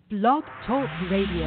Blog Talk Radio.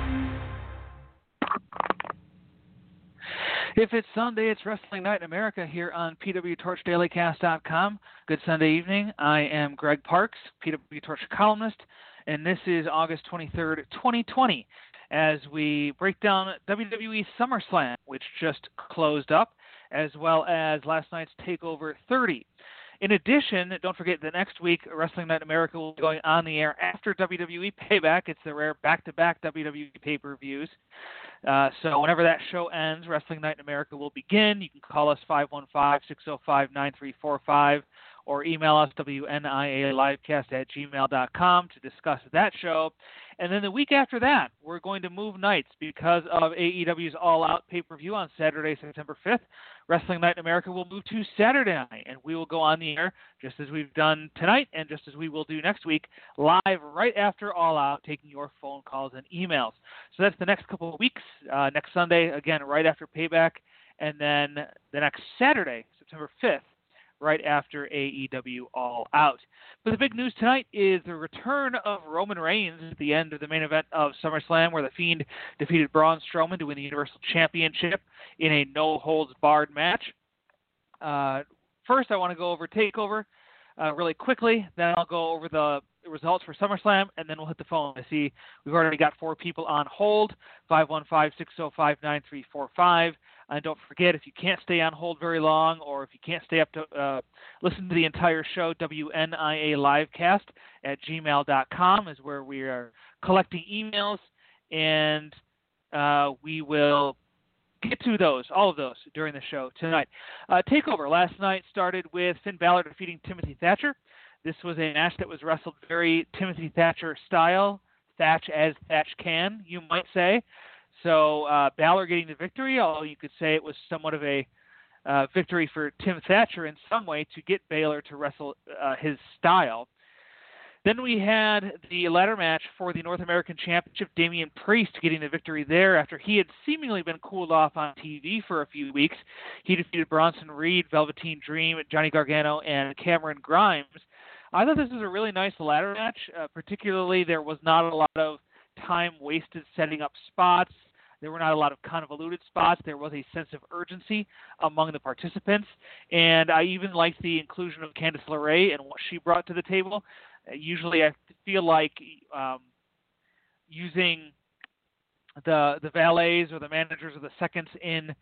If it's Sunday, it's Wrestling Night in America here on PWTorchDailyCast.com. Good Sunday evening. I am Greg Parks, PW Torch columnist, and this is August 23rd, 2020, as we break down WWE SummerSlam, which just closed up, as well as last night's TakeOver 30. In addition, don't forget that next week, Wrestling Night in America will be going on the air after WWE Payback. It's the rare back-to-back WWE pay-per-views. So whenever that show ends, Wrestling Night in America will begin. You can call us 515-605-9345 or email us wnialivecast@gmail.com to discuss that show. And then the week after that, we're going to move nights because of AEW's All Out pay-per-view on Saturday, September 5th. Wrestling Night in America will move to Saturday night, and we will go on the air just as we've done tonight and just as we will do next week, live right after All Out, taking your phone calls and emails. So that's the next couple of weeks. Next Sunday, again, right after Payback, and then the next Saturday, September 5th, right after AEW All Out. But the big news tonight is the return of Roman Reigns at the end of the main event of SummerSlam, where The Fiend defeated Braun Strowman to win the Universal Championship in a no-holds-barred match. First, I want to go over TakeOver really quickly. Then I'll go over the results for SummerSlam, and then we'll hit the phone. I see we've already got 4 people on hold, 515-605-9345. And don't forget, if you can't stay on hold very long, or if you can't stay up to listen to the entire show, WNIALivecast@gmail.com is where we are collecting emails, and we will get to those, all of those, during the show tonight. TakeOver last night started with Finn Balor defeating Timothy Thatcher. This was a match that was wrestled very Timothy Thatcher style, Thatch as Thatch can, you might say. So Balor getting the victory, although you could say it was somewhat of a victory for Tim Thatcher in some way to get Balor to wrestle his style. Then we had the ladder match for the North American Championship, Damian Priest getting the victory there after he had seemingly been cooled off on TV for a few weeks. He defeated Bronson Reed, Velveteen Dream, Johnny Gargano, and Cameron Grimes. I thought this was a really nice ladder match. Particularly, there was not a lot of time wasted setting up spots. There were not a lot of convoluted spots. There was a sense of urgency among the participants. And I even liked the inclusion of Candice LeRae and what she brought to the table. Usually I feel like using the valets or the managers or the seconds in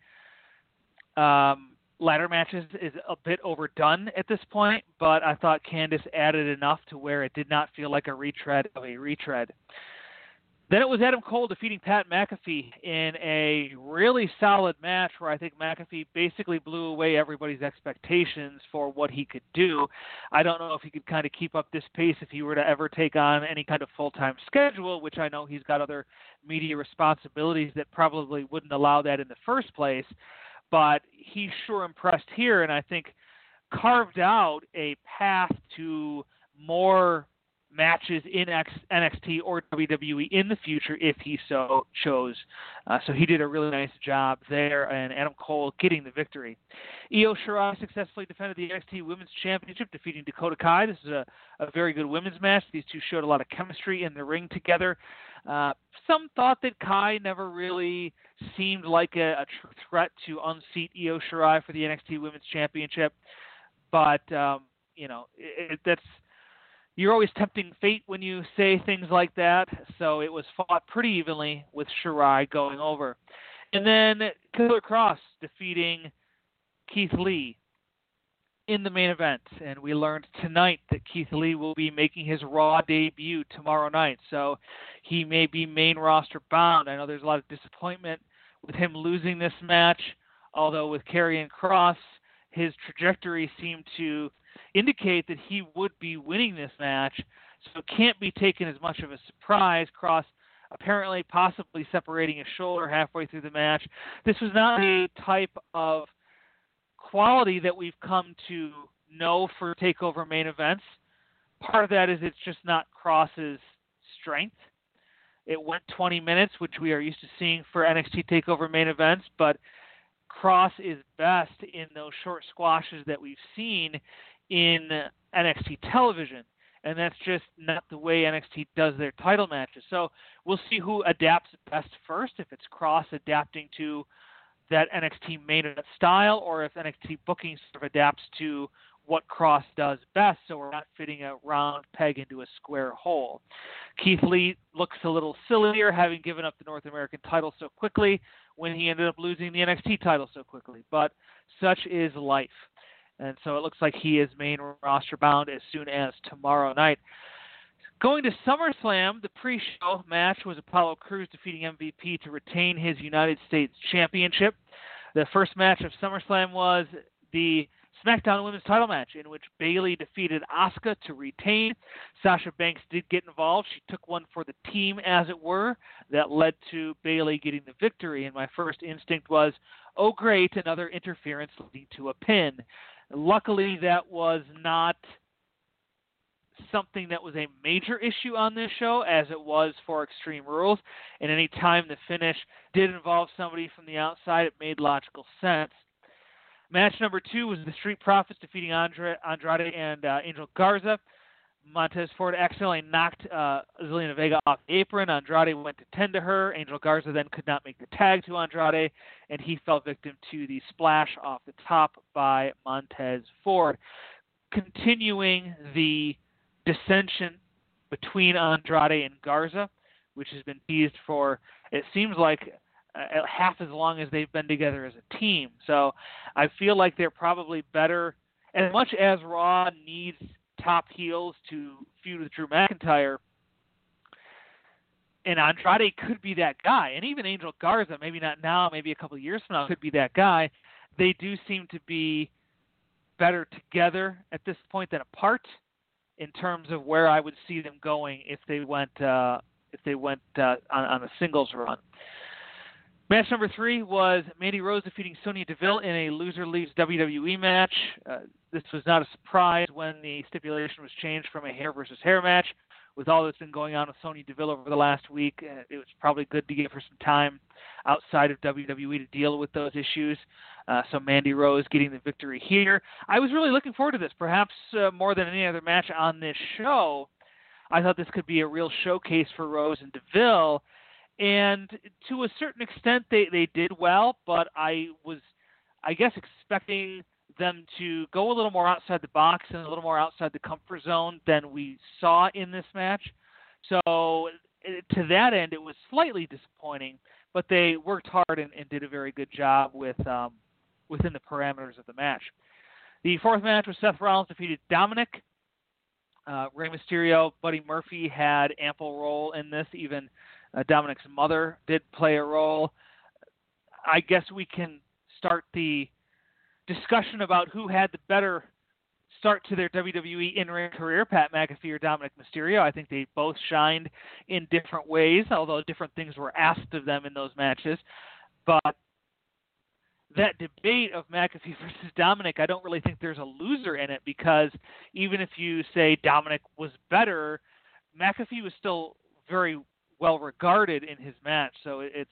ladder matches is a bit overdone at this point, but I thought Candice added enough to where it did not feel like a retread of a retread. Then it was Adam Cole defeating Pat McAfee in a really solid match where I think McAfee basically blew away everybody's expectations for what he could do. I don't know if he could kind of keep up this pace if he were to ever take on any kind of full-time schedule, which I know he's got other media responsibilities that probably wouldn't allow that in the first place. But he sure impressed here, and I think carved out a path to more matches in NXT or WWE in the future if he so chose. So he did a really nice job there, and Adam Cole getting the victory. Io Shirai successfully defended the NXT Women's Championship, defeating Dakota Kai. This is a very good women's match. These two showed a lot of chemistry in the ring together. Some thought that Kai never really seemed like a true threat to unseat Io Shirai for the NXT Women's Championship, but that's you're always tempting fate when you say things like that, so it was fought pretty evenly with Shirai going over. And then Killer Kross defeating Keith Lee in the main event, and we learned tonight that Keith Lee will be making his Raw debut tomorrow night, so he may be main roster bound. I know there's a lot of disappointment with him losing this match, although with Karrion Kross, his trajectory seemed to indicate that he would be winning this match, so it can't be taken as much of a surprise. Kross apparently possibly separating his shoulder halfway through the match. This was not a type of quality that we've come to know for TakeOver main events. Part of that is it's just not Kross's strength. It went 20 minutes, which we are used to seeing for NXT TakeOver main events, but Kross is best in those short squashes that we've seen in NXT television. and that's just not the way NXT does their title matches. So we'll see who adapts best first, if it's Cross adapting to that NXT main event style, or if NXT booking sort of adapts to what Cross does best, so we're not fitting a round peg into a square hole. Keith Lee looks a little sillier, having given up the North American title so quickly when he ended up losing the NXT title so quickly, but such is life. And so it looks like he is main roster bound as soon as tomorrow night. Going to SummerSlam, the pre-show match was Apollo Crews defeating MVP to retain his United States Championship. The first match of SummerSlam was the SmackDown Women's title match, in which Bayley defeated Asuka to retain. Sasha Banks did get involved. She took one for the team, as it were. That led to Bayley getting the victory. And my first instinct was, oh great, another interference leading to a pin. Luckily, that was not something that was a major issue on this show, as it was for Extreme Rules. And any time the finish did involve somebody from the outside, it made logical sense. Match number 2 was the Street Profits defeating Andrade and Angel Garza. Montez Ford accidentally knocked Zelina Vega off the apron. Andrade went to tend to her. Angel Garza then could not make the tag to Andrade, and he fell victim to the splash off the top by Montez Ford, continuing the dissension between Andrade and Garza, which has been teased for, it seems like, half as long as they've been together as a team. So I feel like they're probably better. As much as Raw needs top heels to feud with Drew McIntyre, and Andrade could be that guy, and even Angel Garza, maybe not now, maybe a couple of years from now, could be that guy. They do seem to be better together at this point than apart, in terms of where I would see them going if they went on a singles run. Match number 3 was Mandy Rose defeating Sonya Deville in a loser leaves WWE match. This was not a surprise when the stipulation was changed from a hair versus hair match. With all that's been going on with Sonya Deville over the last week, it was probably good to give her some time outside of WWE to deal with those issues. So Mandy Rose getting the victory here. I was really looking forward to this, perhaps more than any other match on this show. I thought this could be a real showcase for Rose and Deville. And to a certain extent, they did well, but I was, I guess, expecting them to go a little more outside the box and a little more outside the comfort zone than we saw in this match. So to that end, it was slightly disappointing, but they worked hard and did a very good job within the parameters of the match. The fourth match was Seth Rollins defeated Dominic. Rey Mysterio, Buddy Murphy had ample role in this. Even Dominic's mother did play a role. I guess we can start the discussion about who had the better start to their WWE in-ring career, Pat McAfee or Dominic Mysterio. I think they both shined in different ways, although different things were asked of them in those matches. But that debate of McAfee versus Dominic, I don't really think there's a loser in it, because even if you say Dominic was better, McAfee was still very well regarded in his match. So it's,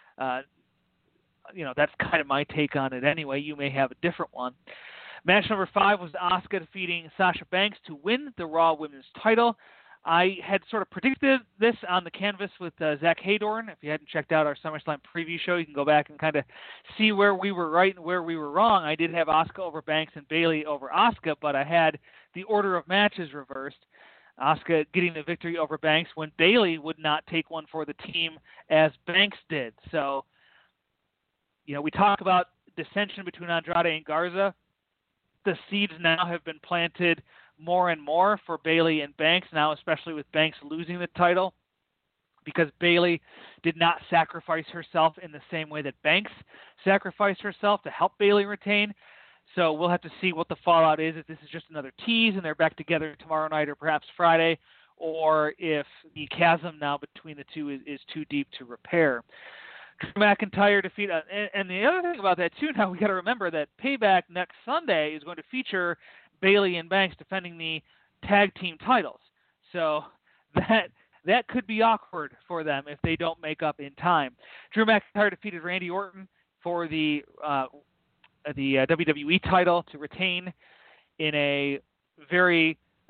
that's kind of my take on it anyway. You may have a different one. Match number 5 was Asuka defeating Sasha Banks to win the Raw Women's title. I had sort of predicted this on the canvas with Zach Haydorn. If you hadn't checked out our SummerSlam preview show, you can go back and kind of see where we were right and where we were wrong. I did have Asuka over Banks and Bayley over Asuka, but I had the order of matches reversed. Asuka getting the victory over Banks when Bayley would not take one for the team as Banks did. So, we talk about dissension between Andrade and Garza. The seeds now have been planted more and more for Bayley and Banks now, especially with Banks losing the title, because Bayley did not sacrifice herself in the same way that Banks sacrificed herself to help Bayley retain. So we'll have to see what the fallout is, if this is just another tease and they're back together tomorrow night or perhaps Friday, or if the chasm now between the two is too deep to repair. Drew McIntyre defeat, and the other thing about that too, now we got to remember that Payback next Sunday is going to feature Bayley and Banks defending the tag team titles. So that could be awkward for them if they don't make up in time. Drew McIntyre defeated Randy Orton for the WWE title to retain in a very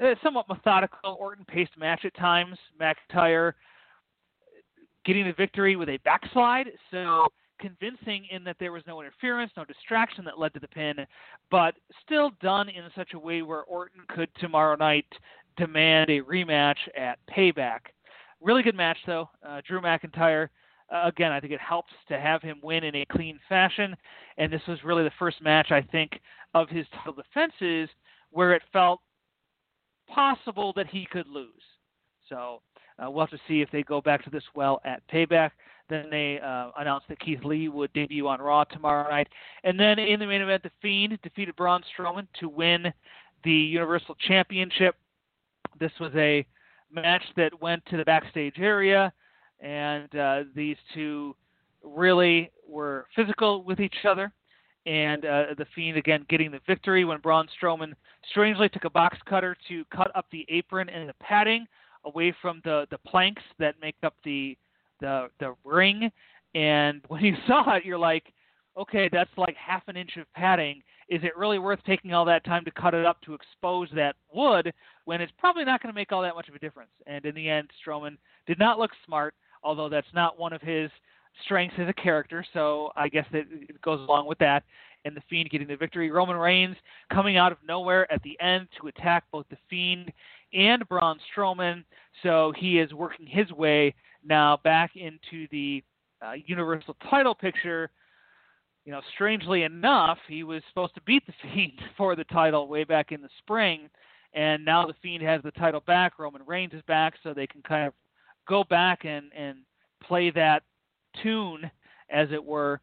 somewhat methodical, Orton-paced match at times. McIntyre getting the victory with a backslide, so convincing in that there was no interference, no distraction that led to the pin, but still done in such a way where Orton could tomorrow night demand a rematch at Payback. Really good match, though. Drew McIntyre, again, I think it helps to have him win in a clean fashion, and this was really the first match, I think, of his title defenses where it felt possible that he could lose. So we'll have to see if they go back to this well at Payback. Then they announced that Keith Lee would debut on Raw tomorrow night. And then in the main event, The Fiend defeated Braun Strowman to win the Universal Championship. This was a match that went to the backstage area, and these two really were physical with each other. And The Fiend, again, getting the victory when Braun Strowman strangely took a box cutter to cut up the apron and the padding away from the planks that make up the ring. And when you saw it, you're like, okay, that's like half an inch of padding. Is it really worth taking all that time to cut it up to expose that wood when it's probably not going to make all that much of a difference? And in the end, Strowman did not look smart, although that's not one of his strengths as a character, so I guess that it goes along with that. And The Fiend getting the victory. Roman Reigns coming out of nowhere at the end to attack both The Fiend and Braun Strowman, so he is working his way now back into the Universal title picture. You know, strangely enough, he was supposed to beat The Fiend for the title way back in the spring, and now The Fiend has the title back. Roman Reigns is back, so they can kind of go back and play that tune, as it were,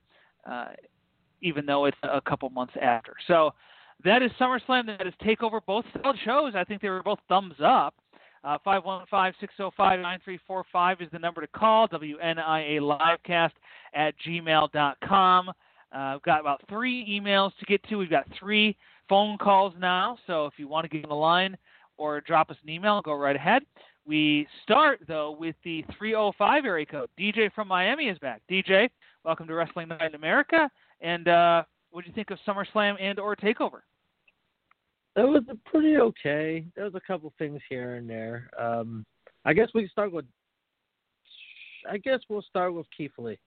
even though it's a couple months after. So that is SummerSlam. That is TakeOver. Both solid shows. I think they were both thumbs up. 515-605-9345 is the number to call. WNIA Livecast at gmail.com. I've got about 3 emails to get to. We've got 3 phone calls now. So if you want to get on the line or drop us an email, go right ahead. We start, though, with the 305 area code. DJ from Miami is back. DJ, welcome to Wrestling Night in America. And what do you think of SummerSlam and or TakeOver? It was pretty okay. There was a couple things here and there. I guess we'll start with Keith Lee.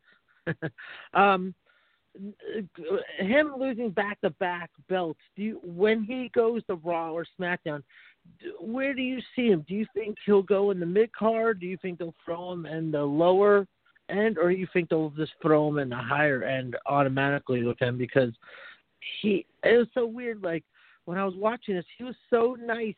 Him losing back-to-back belts. When he goes to Raw or SmackDown, where do you see him? Do you think he'll go in the mid-card? Do you think they'll throw him in the lower end? Or do you think they'll just throw him in the higher end automatically with him? Because it was so weird. Like, when I was watching this, he was so nice.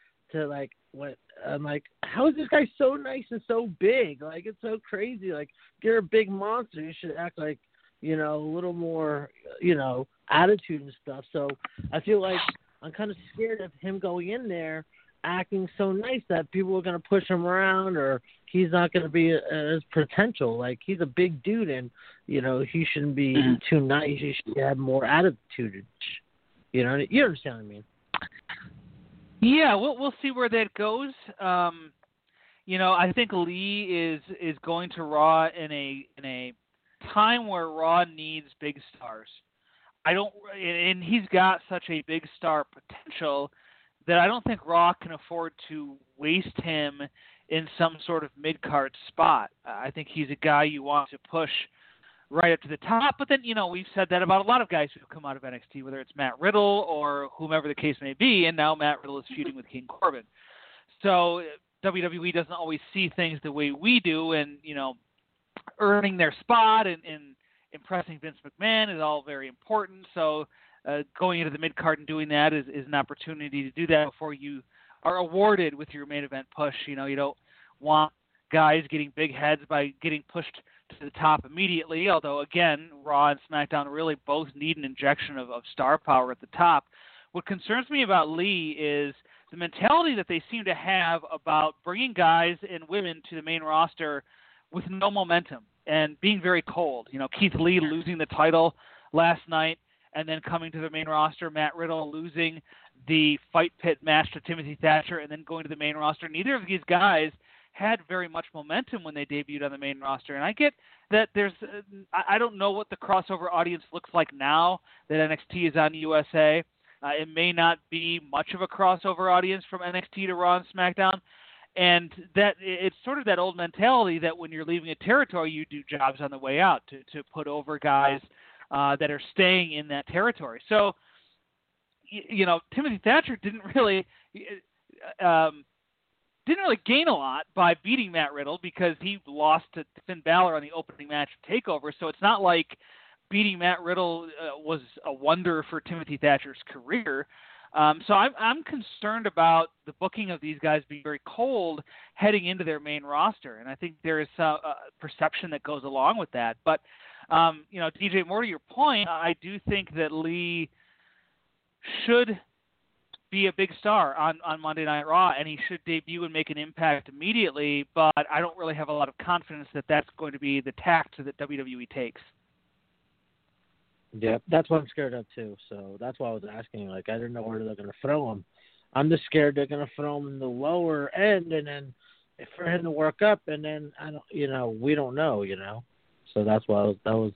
I'm like, how is this guy so nice and so big? Like, it's so crazy. Like, you're a big monster. You should act like, a little more, attitude and stuff. So I feel like I'm kind of scared of him going in there acting so nice that people are going to push him around, or he's not going to be as potential. Like, he's a big dude, and, he shouldn't be too nice. He should have more attitude. You understand what I mean? Yeah, we'll see where that goes. I think Lee is going to Raw in a time where Raw needs big stars. And he's got such a big star potential that I don't think Raw can afford to waste him in some sort of mid-card spot. I think he's a guy you want to push right up to the top, but then, we've said that about a lot of guys who've come out of NXT, whether it's Matt Riddle or whomever the case may be, and now Matt Riddle is feuding with King Corbin. So WWE doesn't always see things the way we do, and, earning their spot and impressing Vince McMahon is all very important. So going into the mid-card and doing that is an opportunity to do that before you are awarded with your main event push. You don't want guys getting big heads by getting pushed to the top immediately, although, again, Raw and SmackDown really both need an injection of star power at the top. What concerns me about Lee is the mentality that they seem to have about bringing guys and women to the main roster with no momentum and being very cold. Keith Lee losing the title last night and then coming to the main roster, Matt Riddle losing the Fight Pit match to Timothy Thatcher and then going to the main roster. Neither of these guys had very much momentum when they debuted on the main roster. And I get that I don't know what the crossover audience looks like now that NXT is on USA, It may not be much of a crossover audience from NXT to Raw and SmackDown. And that it's sort of that old mentality that when you're leaving a territory, you do jobs on the way out to put over guys that are staying in that territory. So, Timothy Thatcher didn't really gain a lot by beating Matt Riddle because he lost to Finn Balor on the opening match of TakeOver. So it's not like beating Matt Riddle was a wonder for Timothy Thatcher's career. So I'm concerned about the booking of these guys being very cold heading into their main roster, and I think there is a perception that goes along with that. But DJ, more to your point, I do think that Lee should be a big star on Monday Night Raw, and he should debut and make an impact immediately. But I don't really have a lot of confidence that that's going to be the tact that WWE takes. Yeah, that's what I'm scared of too. So that's why I was asking. Like, I didn't know where they're going to throw him. I'm just scared they're going to throw him in the lower end, and then for him to work up, and then we don't know. So that's why that was.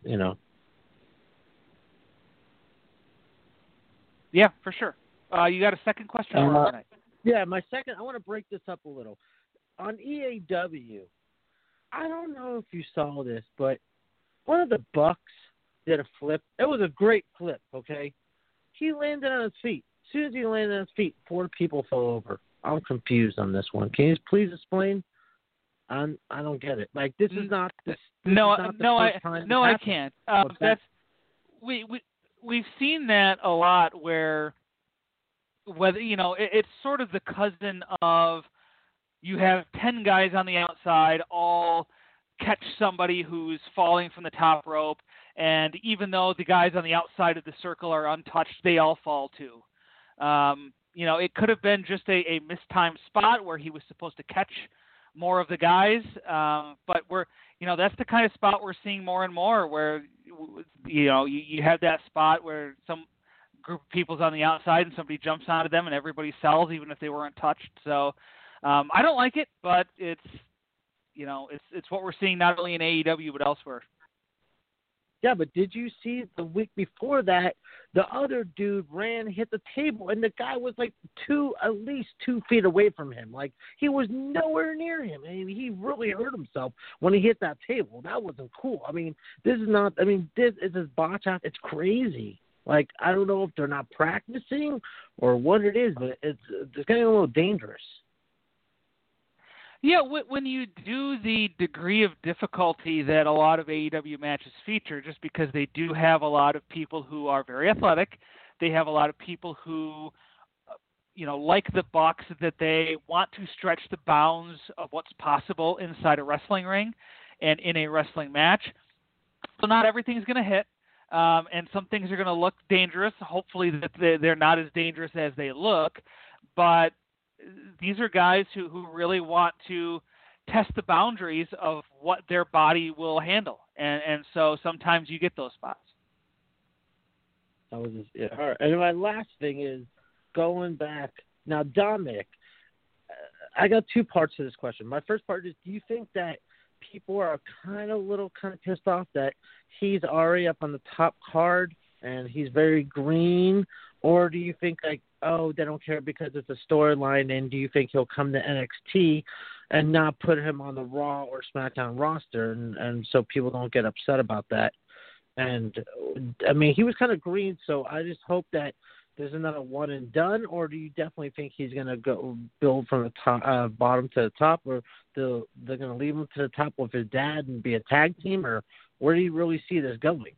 Yeah, for sure. You got a second question for tonight? Yeah, my second. I want to break this up a little. On EAW, I don't know if you saw this, but one of the Bucks did a flip. It was a great flip, okay? He landed on his feet. As soon as he landed on his feet, 4 people fell over. I'm confused on this one. Can you please explain? I don't get it. Like, this is not this. I can't. We've seen that a lot where whether it's sort of the cousin of you have 10 guys on the outside all catch somebody who's falling from the top rope. And even though the guys on the outside of the circle are untouched, they all fall too. It could have been just a mistimed spot where he was supposed to catch more of the guys. But that's the kind of spot we're seeing more and more where, you have that spot where some group of people's on the outside and somebody jumps onto them and everybody sells even if they weren't touched. So I don't like it, but it's what we're seeing not only in AEW but elsewhere. Yeah, but did you see the week before that, the other dude hit the table, and the guy was like at least 2 feet away from him. Like, he was nowhere near him, and he really hurt himself when he hit that table. That wasn't cool. I mean, this is botch out. It's crazy. Like, I don't know if they're not practicing or what it is, but it's getting a little dangerous. Yeah, when you do the degree of difficulty that a lot of AEW matches feature, just because they do have a lot of people who are very athletic, they have a lot of people who, like the Bucks, that they want to stretch the bounds of what's possible inside a wrestling ring and in a wrestling match. So not everything's going to hit, and some things are going to look dangerous. Hopefully that they're not as dangerous as they look, but these are guys who really want to test the boundaries of what their body will handle. And so sometimes you get those spots. All right. And my last thing is going back. Now, Dominic, I got 2 parts to this question. My first part is, do you think that people are kind of pissed off that he's already up on the top card and he's very green? Or do you think, like, they don't care because it's a storyline, and do you think he'll come to NXT and not put him on the Raw or SmackDown roster, and so people don't get upset about that? And, I mean, he was kind of green, so I just hope that there's another one and done, or do you definitely think he's going to go build from the top, bottom to the top, or they're going to leave him to the top with his dad and be a tag team, or where do you really see this going?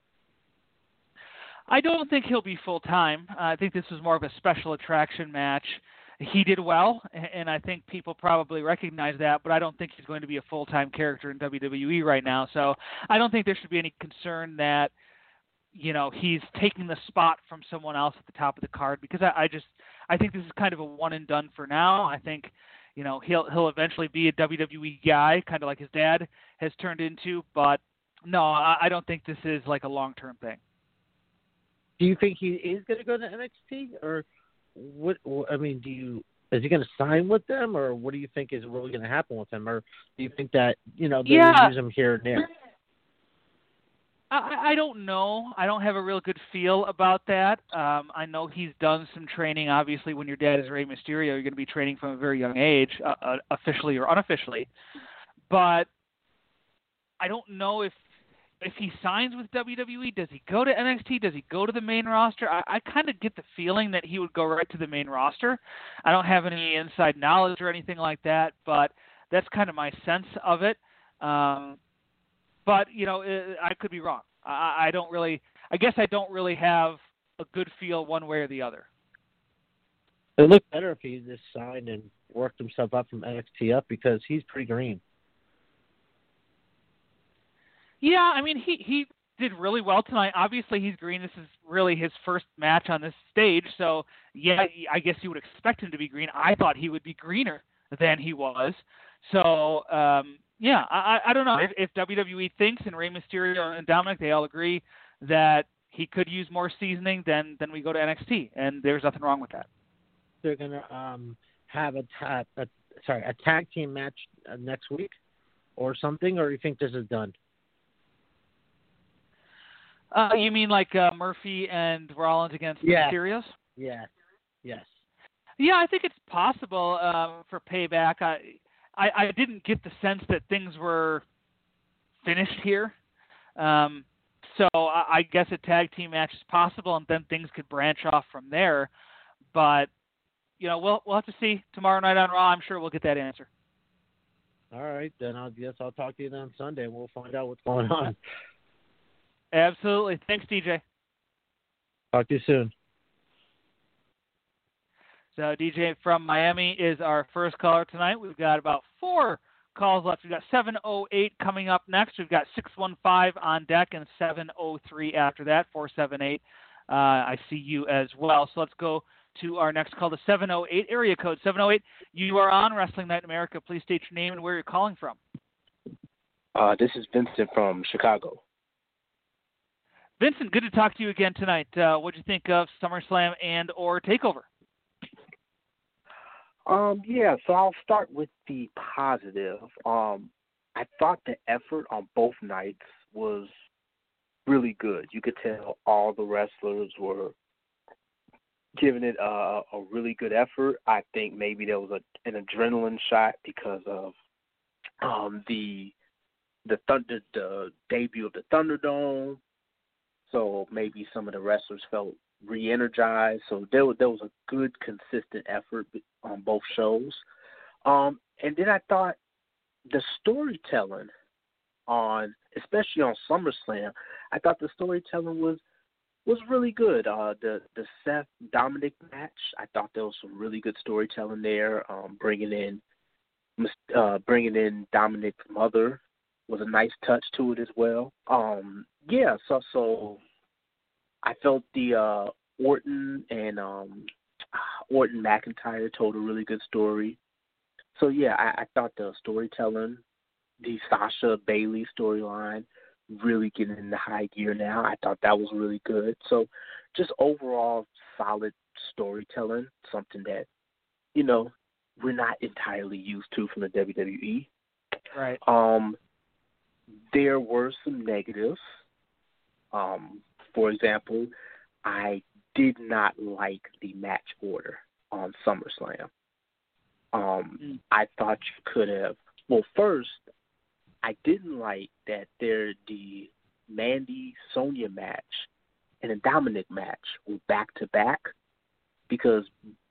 I don't think he'll be full-time. I think this was more of a special attraction match. He did well, and I think people probably recognize that, but I don't think he's going to be a full-time character in WWE right now. So I don't think there should be any concern that, he's taking the spot from someone else at the top of the card, because I think this is kind of a one and done for now. I think, he'll eventually be a WWE guy, kind of like his dad has turned into, but no, I don't think this is like a long-term thing. Do you think he is going to go to NXT, or what? I mean, is he going to sign with them, or what do you think is really going to happen with him, or do you think that they'll use him here and there? I don't know. I don't have a real good feel about that. I know he's done some training. Obviously, when your dad is Rey Mysterio, you're going to be training from a very young age, officially or unofficially. But I don't know if he signs with WWE. Does he go to NXT? Does he go to the main roster? I kind of get the feeling that he would go right to the main roster. I don't have any inside knowledge or anything like that, but that's kind of my sense of it. But I could be wrong. I don't really. I guess I don't really have a good feel one way or the other. It would look better if he just signed and worked himself up from NXT up because he's pretty green. Yeah, I mean he did really well tonight. Obviously he's green. This is really his first match on this stage, so yeah, I guess you would expect him to be green. I thought he would be greener than he was. So yeah, I don't know if WWE thinks and Rey Mysterio and Dominic they all agree that he could use more seasoning, then we go to NXT, and there's nothing wrong with that. They're gonna have a tag team match next week or something, or you think this is done? You mean like Murphy and Rollins against Mysterios? Yeah. Yes. Yeah, I think it's possible for Payback. I didn't get the sense that things were finished here. So I guess a tag team match is possible, and then things could branch off from there. But, we'll have to see tomorrow night on Raw. I'm sure we'll get that answer. All right, then I guess I'll talk to you then on Sunday, and we'll find out what's going on. Absolutely. Thanks, DJ. Talk to you soon. So DJ from Miami is our first caller tonight. We've got about 4 calls left. We've got 708 coming up next. We've got 615 on deck and 703 after that, 478. I see you as well. So let's go to our next call, the 708 area code. 708, you are on Wrestling Night in America. Please state your name and where you're calling from. This is Vincent from Chicago. Vincent, good to talk to you again tonight. What did you think of SummerSlam and or TakeOver? Yeah, so I'll start with the positive. I thought the effort on both nights was really good. You could tell all the wrestlers were giving it a really good effort. I think maybe there was an adrenaline shot because of the debut of the Thunderdome. So maybe some of the wrestlers felt re-energized. So there was a good, consistent effort on both shows. And then I thought the storytelling especially on SummerSlam, I thought the storytelling was really good. The Seth Dominic match, I thought there was some really good storytelling there. Bringing in Dominic's mother was a nice touch to it as well. So I felt the Orton and Orton McIntyre told a really good story. So yeah, I thought the storytelling, the Sasha Bailey storyline, really getting into high gear now. I thought that was really good. So just overall solid storytelling, something that, we're not entirely used to from the WWE. Right. There were some negatives. For example, I did not like the match order on SummerSlam. I thought you could have. Well, first, I didn't like that the Mandy Sonya match and the Dominic match were back to back because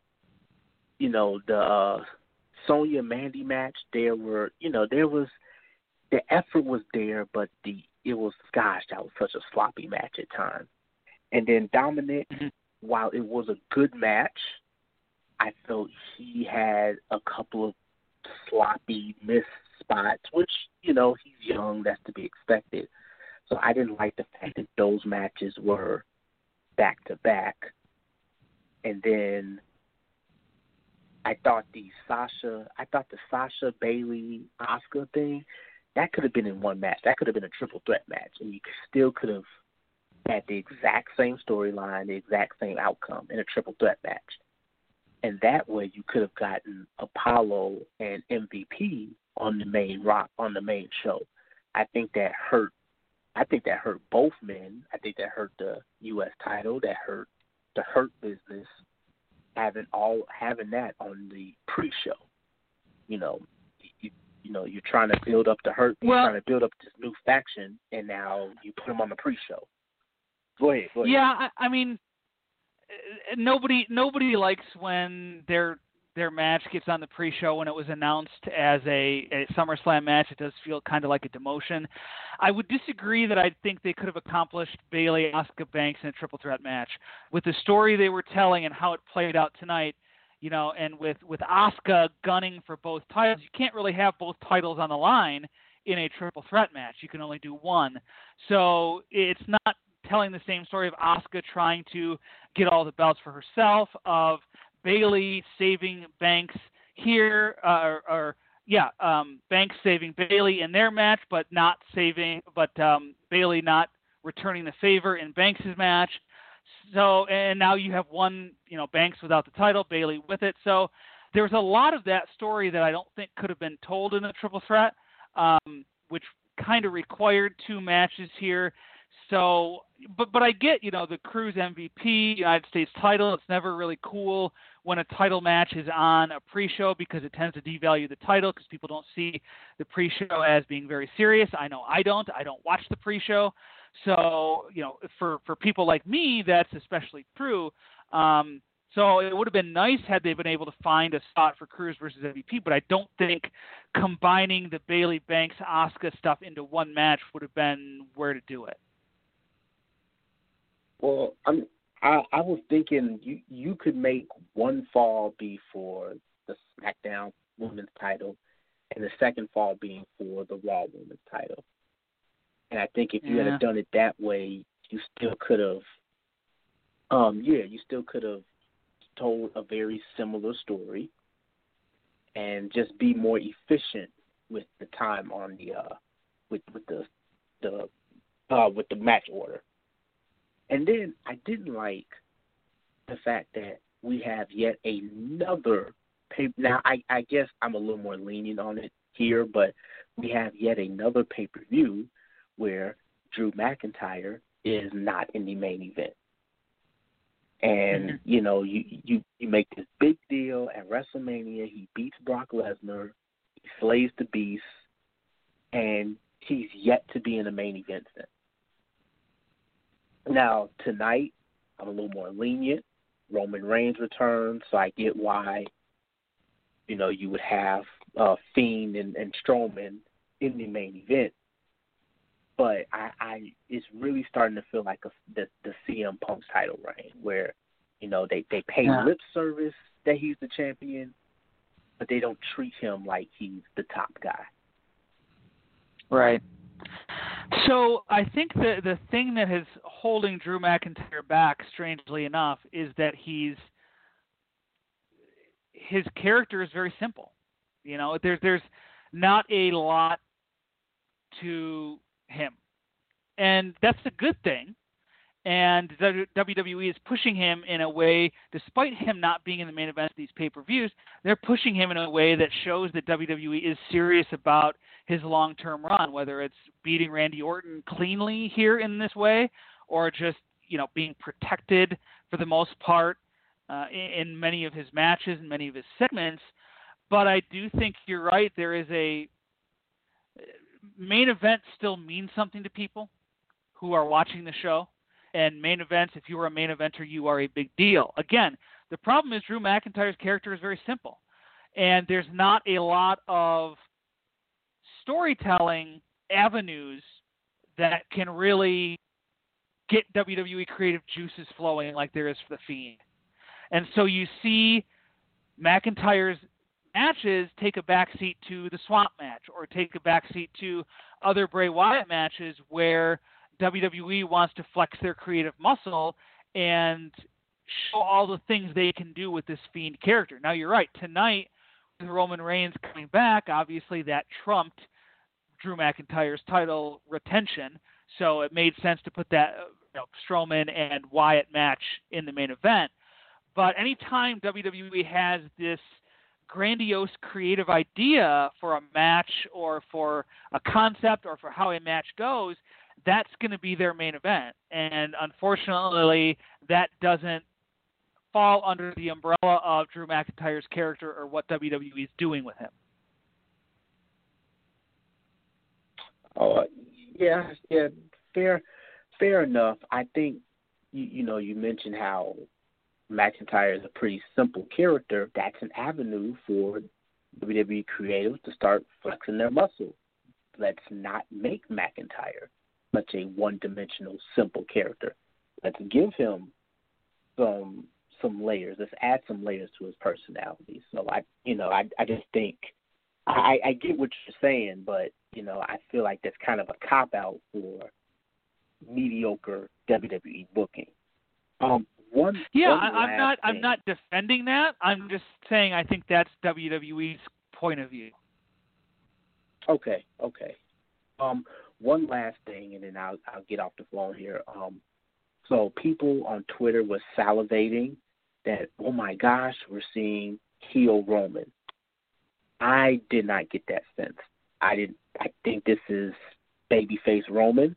the Sonya Mandy match there was the effort was there, but that was such a sloppy match at times. And then Dominic, while it was a good match, I felt he had a couple of sloppy missed spots, which, he's young, that's to be expected. So I didn't like the fact that those matches were back to back. And then I thought the Sasha Bailey Asuka thing, that could have been in one match. That could have been a triple threat match, and you still could have had the exact same storyline, the exact same outcome in a triple threat match. And that way, you could have gotten Apollo and MVP on the main show. I think that hurt I think that hurt both men. I think that hurt the U.S. title. That hurt the Hurt Business having that on the pre-show. You know, you're trying to build up the Hurt. You're trying to build up this new faction, and now you put them on the pre-show. Go ahead. Yeah, I mean, nobody likes when their match gets on the pre-show when it was announced as a SummerSlam match. It does feel kind of like a demotion. I would disagree that I think they could have accomplished Bayley, Asuka, Banks in a triple threat match. With the story they were telling and how it played out tonight, you know, and with Asuka gunning for both titles, you can't really have both titles on the line in a triple threat match. You can only do one. So it's not telling the same story of Asuka trying to get all the belts for herself, of Bayley saving Banks here, Banks saving Bayley in their match, but Bayley not returning the favor in Banks' match. So, and now you have one, you know, Banks without the title, Bayley with it. So there's a lot of that story that I don't think could have been told in a triple threat, which kind of required two matches here. So, but I get, you know, the Cruise MVP, United States title. It's never really cool when a title match is on a pre-show because it tends to devalue the title because people don't see the pre-show as being very serious. I know I don't watch the pre-show. So, you know, for people like me, that's especially true. So it would have been nice had they been able to find a spot for Cruise versus MVP, but I don't think combining the Bayley, Banks, Asuka stuff into one match would have been where to do it. Well, I was thinking you could make one fall be for the SmackDown Women's title and the second fall being for the Raw Women's title. And I think if you had done it that way, you still could have told a very similar story and just be more efficient with the time on the with the match order. And then I didn't like the fact that we have yet another pay. Now, I guess I'm a little more lenient on it here, but we have yet another pay-per-view where Drew McIntyre is not in the main event. And, you know, you make this big deal at WrestleMania. He beats Brock Lesnar. He slays the Beast. And he's yet to be in the main event then. Now, tonight, I'm a little more lenient. Roman Reigns returns, so I get why, you know, you would have Fiend and Strowman in the main event. But it's really starting to feel like the CM Punk's title reign, where, you know, they pay lip service that he's the champion, but they don't treat him like he's the top guy. Right. So I think the thing that is holding Drew McIntyre back, strangely enough, is that his character is very simple. You know, there's not a lot to him, and that's a good thing. And WWE is pushing him in a way, despite him not being in the main event of these pay-per-views, they're pushing him in a way that shows that WWE is serious about his long-term run, whether it's beating Randy Orton cleanly here in this way or just, you know, being protected for the most part in many of his matches and many of his segments. But I do think you're right. There is a main event still means something to people who are watching the show. And main events, if you are a main eventer, you are a big deal. Again, the problem is Drew McIntyre's character is very simple. And there's not a lot of storytelling avenues that can really get WWE creative juices flowing like there is for The Fiend. And so you see McIntyre's matches take a backseat to the Swamp match or take a backseat to other Bray Wyatt matches where WWE wants to flex their creative muscle and show all the things they can do with this Fiend character. Now, you're right. Tonight, with Roman Reigns coming back, obviously that trumped Drew McIntyre's title retention, so it made sense to put that Strowman and Wyatt match in the main event. But anytime WWE has this grandiose creative idea for a match or for a concept or for how a match goes, that's going to be their main event. And unfortunately, that doesn't fall under the umbrella of Drew McIntyre's character or what WWE is doing with him. Oh, yeah, fair enough. I think you mentioned how McIntyre is a pretty simple character. That's an avenue for WWE creatives to start flexing their muscle. Let's not make McIntyre such a one-dimensional, simple character. Let's give him some layers. Let's add some layers to his personality. So I just think I get what you're saying, but I feel like that's kind of a cop out for mediocre WWE booking. I'm not defending that. I'm just saying I think that's WWE's point of view. Okay. One last thing, and then I'll get off the phone here. So people on Twitter were salivating that, oh my gosh, we're seeing heel Roman. I did not get that sense. I think this is babyface Roman.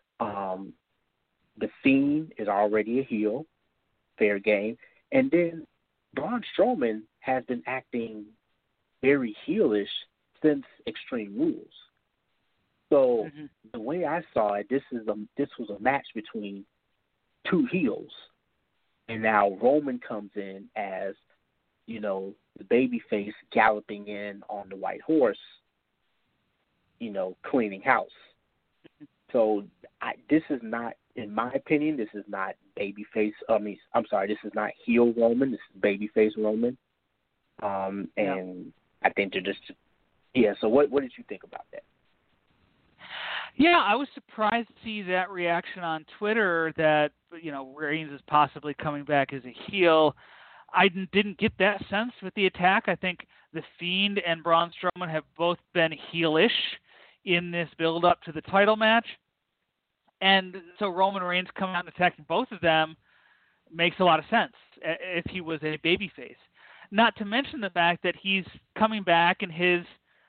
The Fiend is already a heel, fair game. And then Braun Strowman has been acting very heelish since Extreme Rules. So the way I saw it, this was a match between two heels. And now Roman comes in as, the babyface galloping in on the white horse, cleaning house. So this is not, in my opinion, this is not babyface. This is not heel Roman. This is babyface Roman. And I think they're just, So what did you think about that? Yeah, I was surprised to see that reaction on Twitter that, Reigns is possibly coming back as a heel. I didn't get that sense with the attack. I think The Fiend and Braun Strowman have both been heelish in this build-up to the title match. And so Roman Reigns coming out and attacking both of them makes a lot of sense if he was a babyface. Not to mention the fact that he's coming back and his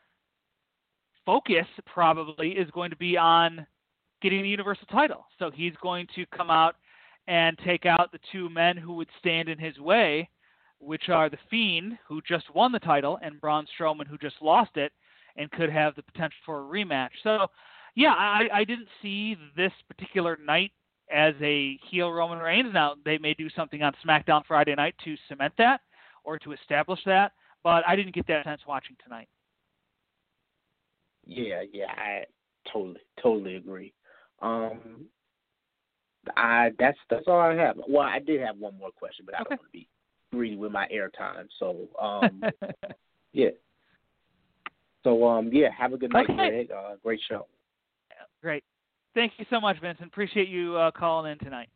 focus probably is going to be on getting the Universal title. So he's going to come out and take out the two men who would stand in his way, which are The Fiend, who just won the title, and Braun Strowman, who just lost it and could have the potential for a rematch. So, yeah, I didn't see this particular night as a heel Roman Reigns. Now, they may do something on SmackDown Friday night to cement that or to establish that, but I didn't get that sense watching tonight. Yeah, I totally agree. That's all I have. Well, I did have one more question, but I don't want to be greedy with my airtime. So, yeah. So, have a good night, Greg. Great show. Great. Thank you so much, Vincent. Appreciate you calling in tonight.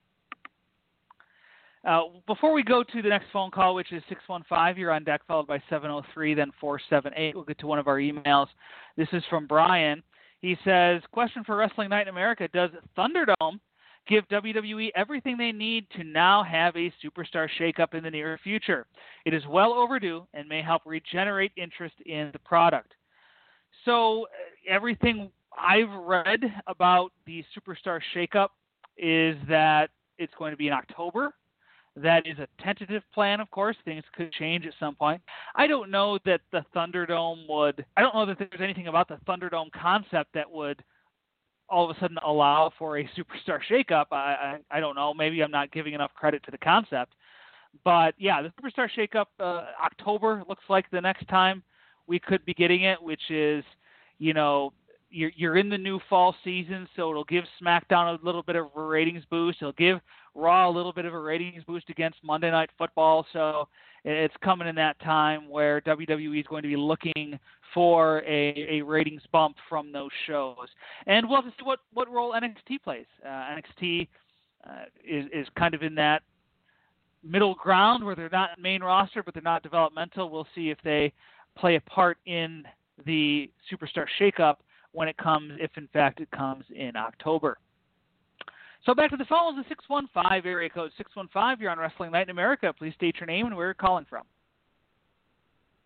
Before we go to the next phone call, which is 615, you're on deck, followed by 703, then 478. We'll get to one of our emails. This is from Brian. He says, question for Wrestling Night in America. Does Thunderdome give WWE everything they need to now have a superstar shakeup in the near future? It is well overdue and may help regenerate interest in the product. So everything I've read about the superstar shakeup is that it's going to be in October. That is a tentative plan, of course. Things could change at some point. I don't know that the Thunderdome I don't know that there's anything about the Thunderdome concept that would all of a sudden allow for a superstar shakeup. I don't know. Maybe I'm not giving enough credit to the concept. But, yeah, the superstar shakeup, October looks like the next time we could be getting it, which is, you're in the new fall season, so it'll give SmackDown a little bit of a ratings boost. It'll give Raw a little bit of a ratings boost against Monday Night Football. So it's coming in that time where WWE is going to be looking for a ratings bump from those shows. And we'll have to see what role NXT plays. NXT is kind of in that middle ground where they're not main roster, but they're not developmental. We'll see if they play a part in the superstar shakeup when it comes, if in fact it comes in October. So back to the phones, the 615 area code 615. You're on Wrestling Night in America. Please state your name and where you're calling from.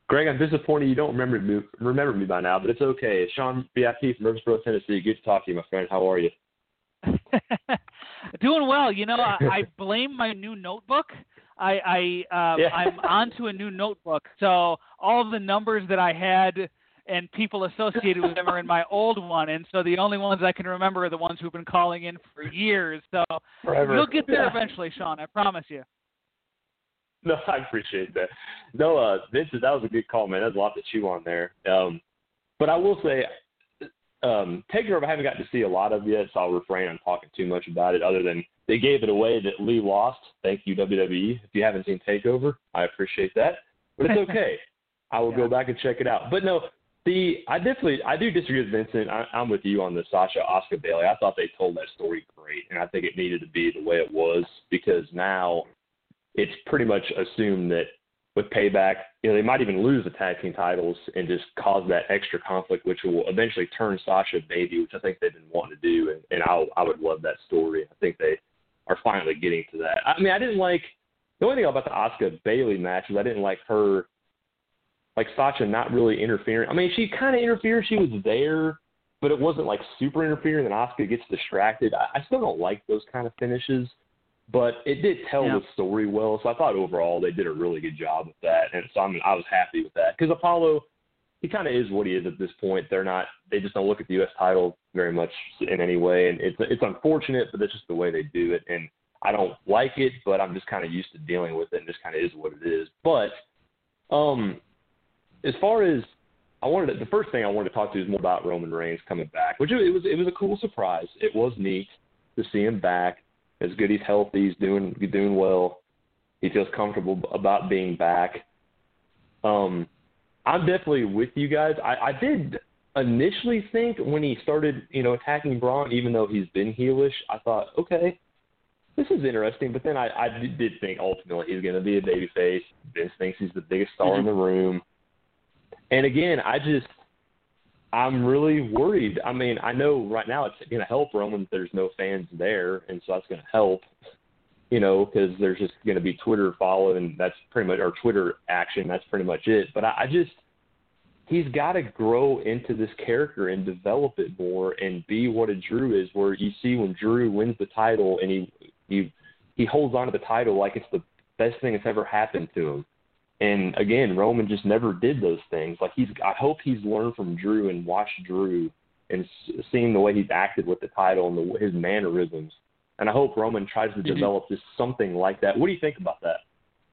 Greg, I'm disappointed you don't remember me by now, but it's okay. Sean B.I.P. from Murfreesboro, Tennessee. Good to talk to you, my friend. How are you? Doing well. You know, I blame my new notebook. I'm onto a new notebook, so all of the numbers that I had and people associated with them are in my old one, and so the only ones I can remember are the ones who've been calling in for years. So Forever. You'll get there eventually, Sean. I promise you. No, I appreciate that. No, Vincent, that was a good call, man. There's a lot to chew on there. But I will say, TakeOver, I haven't gotten to see a lot of yet, so I'll refrain on talking too much about it other than they gave it away that Lee lost. Thank you, WWE. If you haven't seen TakeOver, I appreciate that. But it's okay. I will go back and check it out. But no, I do disagree with Vincent. I'm with you on the Sasha-Asuka Bayley. I thought they told that story great, and I think it needed to be the way it was because now it's pretty much assumed that with Payback, they might even lose the tag team titles and just cause that extra conflict, which will eventually turn Sasha baby, which I think they've been wanting to do, and I would love that story. I think they are finally getting to that. I mean, I didn't like the only thing about the Asuka Bayley match is I didn't like her, like Sasha not really interfering. I mean, she kind of interfered. She was there, but it wasn't like super interfering. Then Asuka gets distracted. I still don't like those kind of finishes. But it did tell the story well, so I thought overall they did a really good job with that, and so I was happy with that. Because Apollo, he kind of is what he is at this point. They just don't look at the U.S. title very much in any way, and it's unfortunate, but that's just the way they do it. And I don't like it, but I'm just kind of used to dealing with it, and just kind of is what it is. But as far as the first thing I wanted to talk to is more about Roman Reigns coming back, which it was a cool surprise. It was neat to see him back. It's good he's healthy. He's doing well. He feels comfortable about being back. I'm definitely with you guys. I did initially think when he started, attacking Braun, even though he's been heelish, I thought, okay, this is interesting. But then I did think ultimately he's going to be a babyface. Vince thinks he's the biggest star in the room. And again, I'm really worried. I mean, I know right now it's going to help Roman that there's no fans there, and so that's going to help, because there's just going to be Twitter follow, and that's pretty much our Twitter action. That's pretty much it. But he's got to grow into this character and develop it more and be what a Drew is, where you see when Drew wins the title and he holds on to the title like it's the best thing that's ever happened to him. And again, Roman just never did those things. Like I hope he's learned from Drew and watched Drew and seen the way he's acted with the title and his mannerisms. And I hope Roman tries to develop just something like that. What do you think about that?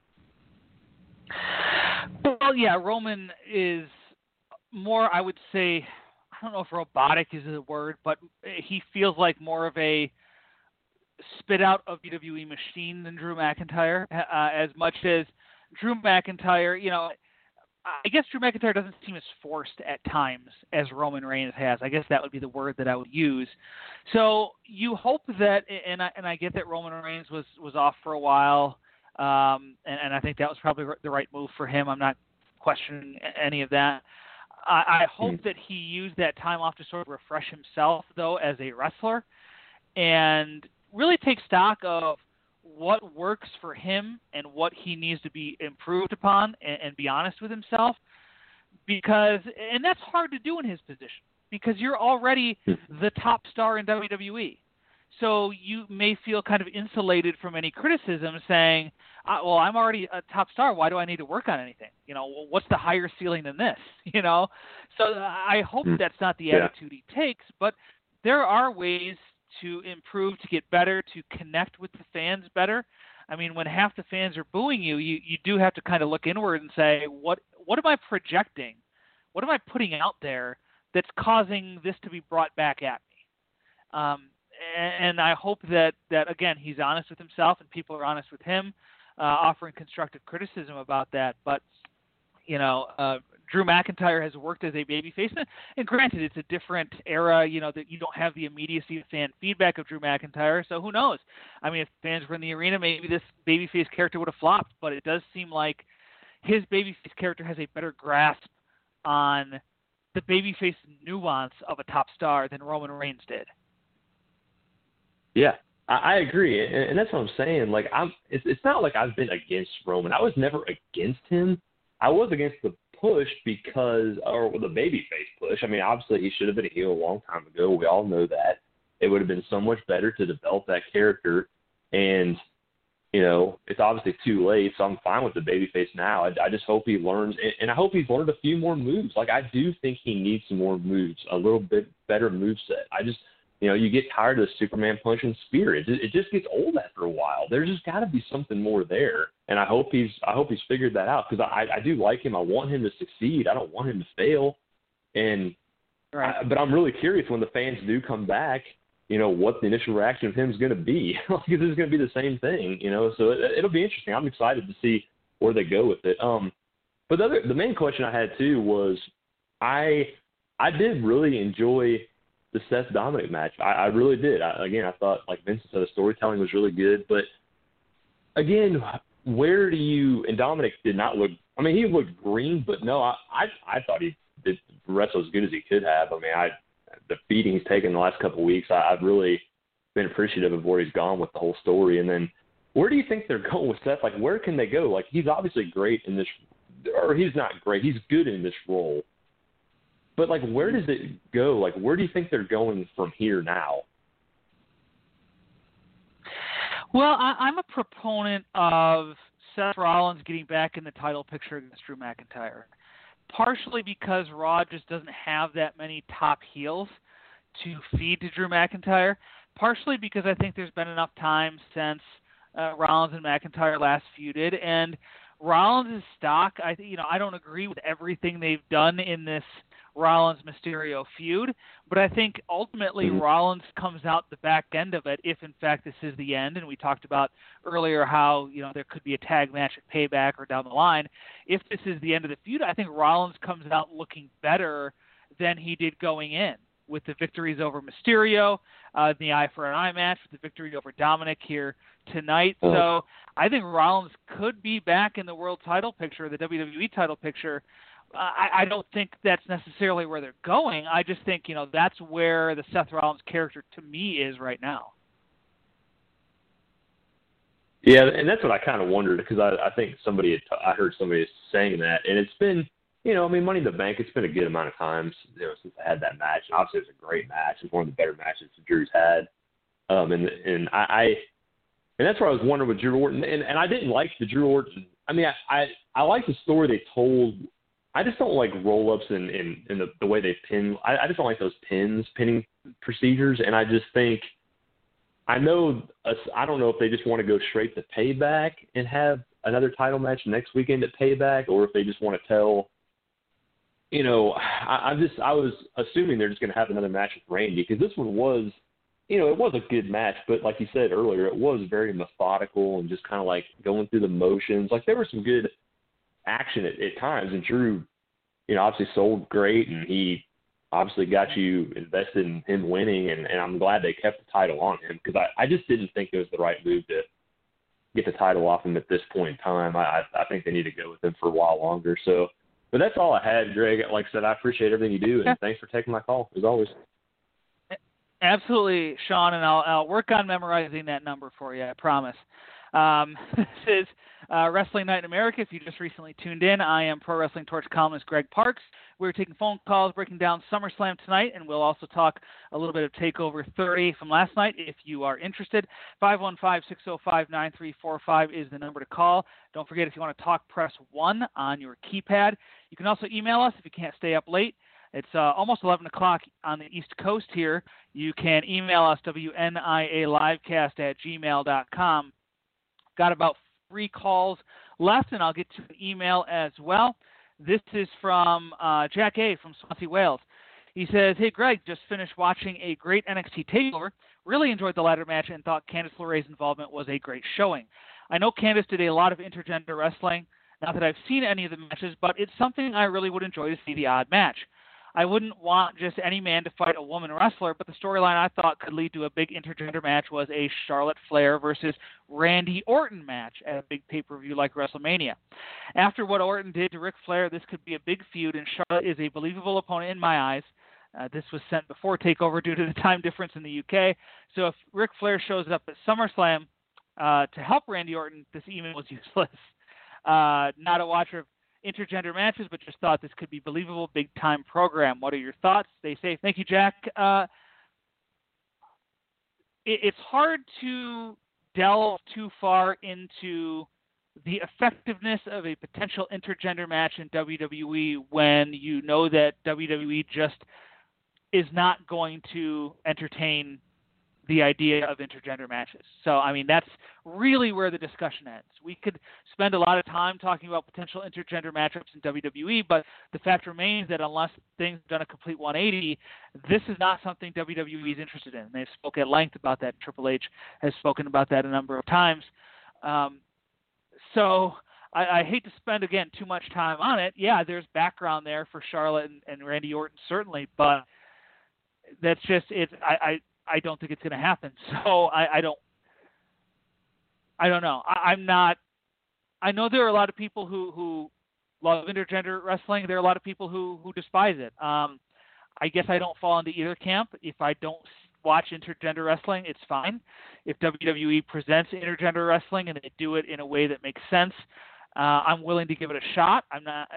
Well, yeah, Roman is more, I would say, I don't know if robotic is the word, but he feels like more of a spit out of WWE machine than Drew McIntyre, as much as Drew McIntyre, I guess Drew McIntyre doesn't seem as forced at times as Roman Reigns has. I guess that would be the word that I would use. So you hope that, and I get that Roman Reigns was off for a while, and I think that was probably the right move for him. I'm not questioning any of that. I hope that he used that time off to sort of refresh himself, though, as a wrestler, and really take stock of what works for him and what he needs to be improved upon and be honest with himself, and that's hard to do in his position because you're already the top star in WWE. So you may feel kind of insulated from any criticism saying, well, I'm already a top star. Why do I need to work on anything? What's the higher ceiling than this? So I hope that's not the attitude he takes, but there are ways to improve, to get better, to connect with the fans better. I mean, when half the fans are booing you, you do have to kind of look inward and say, what am I projecting? What am I putting out there that's causing this to be brought back at me? And I hope that again, he's honest with himself and people are honest with him, offering constructive criticism about that. But, Drew McIntyre has worked as a babyface, and granted, it's a different era, that you don't have the immediacy of fan feedback of Drew McIntyre, so who knows? I mean, if fans were in the arena, maybe this babyface character would have flopped, but it does seem like his babyface character has a better grasp on the babyface nuance of a top star than Roman Reigns did. Yeah, I agree, and that's what I'm saying. Like, it's not like I've been against Roman. I was never against him. I was against the pushed because, or the babyface push. I mean, obviously he should have been a heel a long time ago. We all know that. It would have been so much better to develop that character. And, you know, it's obviously too late, so I'm fine with the babyface now. I just hope he learns, and I hope he's learned a few more moves. Like, I do think he needs some more moves, a little bit better moveset. I just, you know, you get tired of the Superman punch and spear. It just gets old after a while. There's just got to be something more there, and I hope he's figured that out, because I do like him. I want him to succeed. I don't want him to fail. And right. But I'm really curious when the fans do come back, you know, what the initial reaction of him is going to be. Like, is this going to be the same thing, you know? So it'll be interesting. I'm excited to see where they go with it. But the main question I had too was, I did really enjoy the Seth Dominic match. I really did. I thought, like Vincent said, the storytelling was really good. But again, where do you? And Dominic did not look. I mean, he looked green, but no, I thought he did wrestle as good as he could have. I mean, the beating he's taken the last couple of weeks, I've really been appreciative of where he's gone with the whole story. And then where do you think they're going with Seth? Like, where can they go? Like, he's obviously great in this, or he's not great. He's good in this role. But, like, where does it go? Like, where do you think they're going from here now? Well, I'm a proponent of Seth Rollins getting back in the title picture against Drew McIntyre. Partially because Raw just doesn't have that many top heels to feed to Drew McIntyre. Partially because I think there's been enough time since Rollins and McIntyre last feuded, and Rollins' stock. I don't agree with everything they've done in this Rollins Mysterio feud, but I think ultimately Rollins comes out the back end of it if in fact this is the end. And we talked about earlier how, you know, there could be a tag match at Payback or down the line. If this is the end of the feud, I think Rollins comes out looking better than he did going in, with the victories over Mysterio, the eye for an eye match, with the victory over Dominic here tonight. So I think Rollins could be back in the world title picture, the WWE title picture. I don't think that's necessarily where they're going. I just think, you know, that's where the Seth Rollins character to me is right now. Yeah, and that's what I kind of wondered, because I think I heard somebody saying that, and it's been, you know, I mean, Money in the Bank, it's been a good amount of times, you know, since I had that match. And obviously, it was a great match. It's one of the better matches Drew's had. And that's where I was wondering with Drew Orton. And I didn't like the Drew Orton. I mean, I like the story they told. I just don't like roll-ups and the way they pin. I just don't like those pinning procedures. And I just think, I don't know if they just want to go straight to Payback and have another title match next weekend at Payback, or if they just want to tell, you know, I was assuming they're just going to have another match with Randy, because this one was, you know, it was a good match, but like you said earlier, it was very methodical and just kind of like going through the motions. Like, there was some good action at times, and Drew, you know, obviously sold great, and he obviously got you invested in him winning, and I'm glad they kept the title on him, because I just didn't think it was the right move to get the title off him at this point in time. I think they need to go with him for a while longer. So, but that's all I had, Greg. Like I said, I appreciate everything you do, and thanks for taking my call, as always. Absolutely, Sean, and I'll work on memorizing that number for you, I promise. This is Wrestling Night in America. If you just recently tuned in, I am Pro Wrestling Torch columnist Greg Parks. We're taking phone calls, breaking down SummerSlam tonight, and we'll also talk a little bit of TakeOver 30 from last night if you are interested. 515-605-9345 is the number to call. Don't forget, if you want to talk, press 1 on your keypad. You can also email us if you can't stay up late. It's almost 11 o'clock on the East Coast here. You can email us, wnialivecast@gmail.com. Got about 3 calls left, and I'll get to an email as well. This is from Jack A. from Swansea, Wales. He says, "Hey, Greg, just finished watching a great NXT TakeOver. Really enjoyed the ladder match and thought Candice LeRae's involvement was a great showing. I know Candice did a lot of intergender wrestling. Not that I've seen any of the matches, but it's something I really would enjoy to see the odd match. I wouldn't want just any man to fight a woman wrestler, but the storyline I thought could lead to a big intergender match was a Charlotte Flair versus Randy Orton match at a big pay-per-view like WrestleMania. After what Orton did to Ric Flair, this could be a big feud, and Charlotte is a believable opponent in my eyes. This was sent before TakeOver due to the time difference in the UK. So if Ric Flair shows up at SummerSlam to help Randy Orton, this email was useless. Not a watcher of intergender matches, but just thought this could be believable, big-time program. What are your thoughts? They say, thank you, Jack. It's hard to delve too far into the effectiveness of a potential intergender match in WWE when you know that WWE just is not going to entertain the idea of intergender matches. So, I mean, that's really where the discussion ends. We could spend a lot of time talking about potential intergender matchups in WWE, but the fact remains that unless things have done a complete 180, this is not something WWE is interested in. They've spoken at length about that. Triple H has spoken about that a number of times. So I hate to spend, again, too much time on it. Yeah, there's background there for Charlotte and Randy Orton, certainly, but that's just it. I don't think it's going to happen. So I don't know. I know there are a lot of people who love intergender wrestling. There are a lot of people who despise it. I guess I don't fall into either camp. If I don't watch intergender wrestling, it's fine. If WWE presents intergender wrestling and they do it in a way that makes sense, I'm willing to give it a shot. I'm not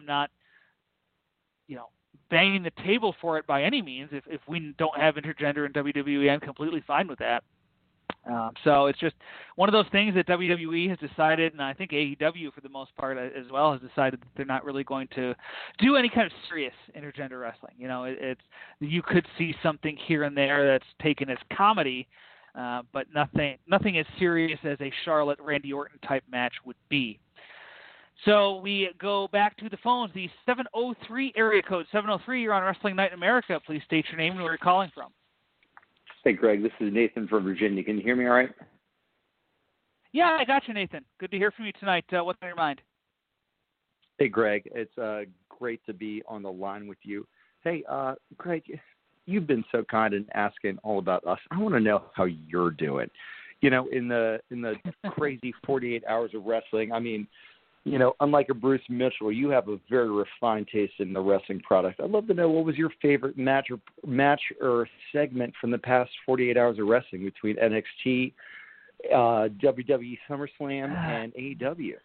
banging the table for it by any means. If we don't have intergender in WWE, I'm completely fine with that. So it's just one of those things that WWE has decided, and I think AEW for the most part as well has decided that they're not really going to do any kind of serious intergender wrestling. It's you could see something here and there that's taken as comedy, but nothing as serious as a Charlotte Randy Orton type match would be. So we go back to the phones. The 703 area code, 703, you're on Wrestling Night in America. Please state your name and where you're calling from. Hey, Greg, this is Nathan from Virginia. Can you hear me all right? Yeah, I got you, Nathan. Good to hear from you tonight. What's on your mind? Hey, Greg. It's great to be on the line with you. Hey, Greg, you've been so kind in asking all about us. I want to know how you're doing. In the crazy 48 hours of wrestling, I mean, unlike a Bruce Mitchell, you have a very refined taste in the wrestling product. I'd love to know what was your favorite match or segment from the past 48 hours of wrestling between NXT, WWE SummerSlam, and AEW.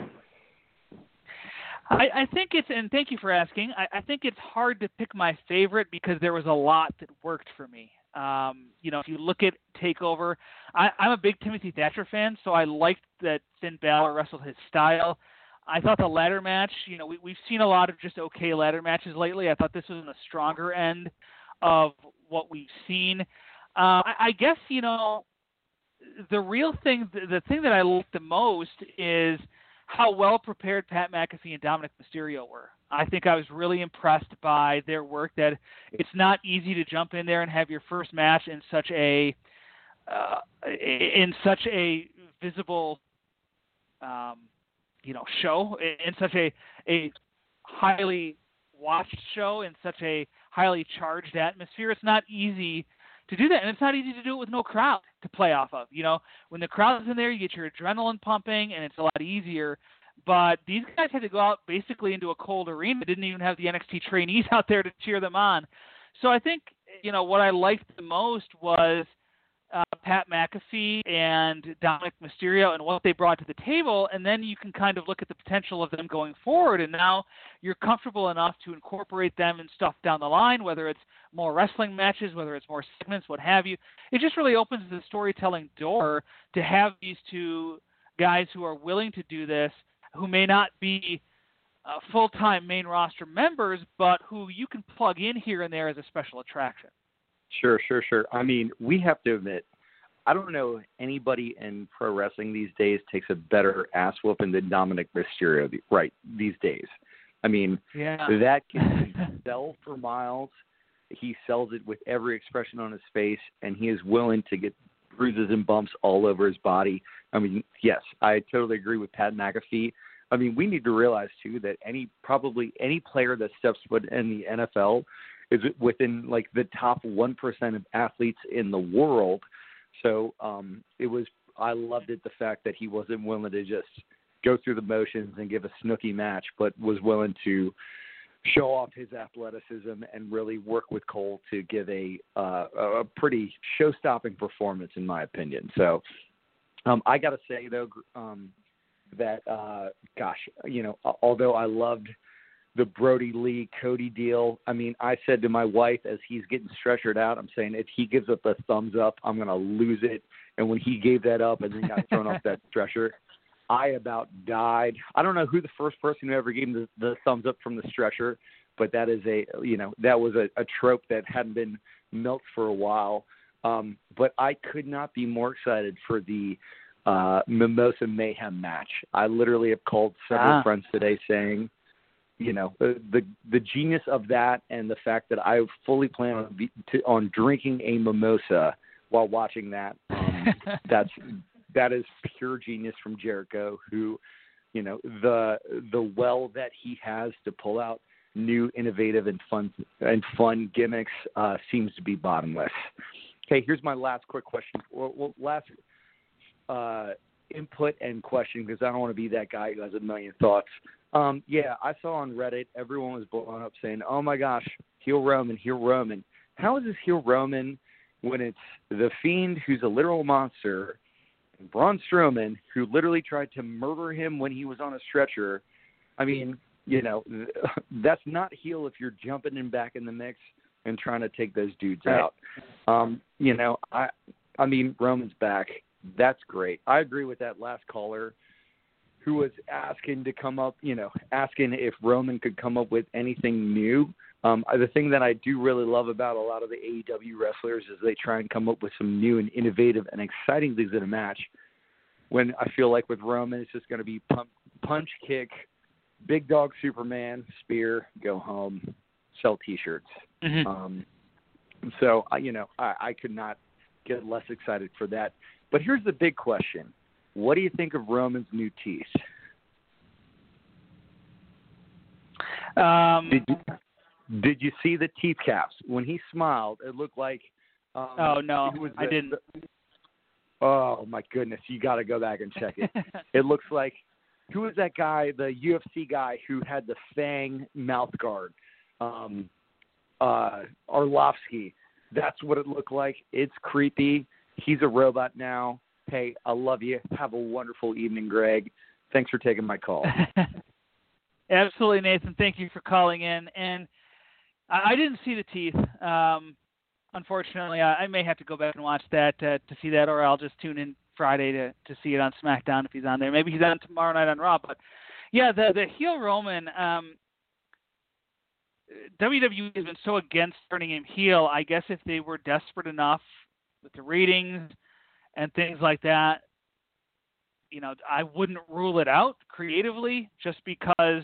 I think and thank you for asking, I think it's hard to pick my favorite because there was a lot that worked for me. If you look at TakeOver, I'm a big Timothy Thatcher fan, so I liked that Finn Balor wrestled his style. I thought the ladder match, we've seen a lot of just okay ladder matches lately. I thought this was in the stronger end of what we've seen. I guess, the real thing, the thing that I liked the most is how well prepared Pat McAfee and Dominic Mysterio were. I think I was really impressed by their work, that it's not easy to jump in there and have your first match in such a visible show, in such a highly watched show, in such a highly charged atmosphere. It's not easy to do that, and it's not easy to do it with no crowd to play off of. When the crowd's in there, you get your adrenaline pumping, and it's a lot easier. But these guys had to go out basically into a cold arena. They didn't even have the NXT trainees out there to cheer them on. So I think, what I liked the most was Pat McAfee and Dominic Mysterio and what they brought to the table, and then you can kind of look at the potential of them going forward, and now you're comfortable enough to incorporate them in stuff down the line, whether it's more wrestling matches, whether it's more segments, what have you. It just really opens the storytelling door to have these two guys who are willing to do this, who may not be full-time main roster members, but who you can plug in here and there as a special attraction. Sure. I mean, we have to admit, I don't know anybody in pro wrestling these days takes a better ass whooping than Dominic Mysterio these days. I mean, that can sell for miles. He sells it with every expression on his face, and he is willing to get bruises and bumps all over his body. I mean, yes, I totally agree with Pat McAfee. I mean, we need to realize, too, that probably any player that steps foot in the NFL is within, the top 1% of athletes in the world. So I loved it, the fact that he wasn't willing to just go through the motions and give a snooky match, but was willing to show off his athleticism and really work with Cole to give a pretty show-stopping performance, in my opinion. So I got to say, though, that, although I loved the Brody Lee Cody deal, I mean, I said to my wife as he's getting stretchered out, I'm saying if he gives up a thumbs up, I'm going to lose it. And when he gave that up and then got thrown off that stretcher, I about died. I don't know who the first person who ever gave him the thumbs up from the stretcher, but that is that was a trope that hadn't been milked for a while. But I could not be more excited for the Mimosa Mayhem match. I literally have called several friends today saying, the genius of that and the fact that I fully plan on drinking a mimosa while watching that. That is pure genius from Jericho, who, the well that he has to pull out new, innovative, and fun gimmicks seems to be bottomless. Okay, here's my last quick question. Last input and question, because I don't want to be that guy who has a million thoughts. I saw on Reddit everyone was blowing up saying, "Oh my gosh, heel Roman, heel Roman." How is this heel Roman when it's The Fiend, who's a literal monster, and Braun Strowman, who literally tried to murder him when he was on a stretcher? I mean, that's not heel if you're jumping him back in the mix and trying to take those dudes out. I mean, Roman's back. That's great. I agree with that last caller who was asking if Roman could come up with anything new. The thing that I do really love about a lot of the AEW wrestlers is they try and come up with some new and innovative and exciting things in a match. When I feel like with Roman, it's just going to be punch, kick, big dog Superman, spear, go home, sell T-shirts. Mm-hmm. So, I could not get less excited for that. But here's the big question. What do you think of Roman's new teeth? Did you see the teeth caps? When he smiled, it looked like... oh, no, I didn't. Oh, my goodness. You got to go back and check it. It looks like... Who was that guy, the UFC guy who had the fang mouth guard? Arlovsky. That's what it looked like. It's creepy. He's a robot now. Hey, I love you. Have a wonderful evening, Greg. Thanks for taking my call. Absolutely, Nathan. Thank you for calling in. And I didn't see the teeth. Unfortunately, I may have to go back and watch that to see that, or I'll just tune in Friday to see it on SmackDown if he's on there. Maybe he's on tomorrow night on Raw. But, yeah, the heel Roman, WWE has been so against turning him heel. I guess if they were desperate enough with the ratings and things like that, I wouldn't rule it out creatively just because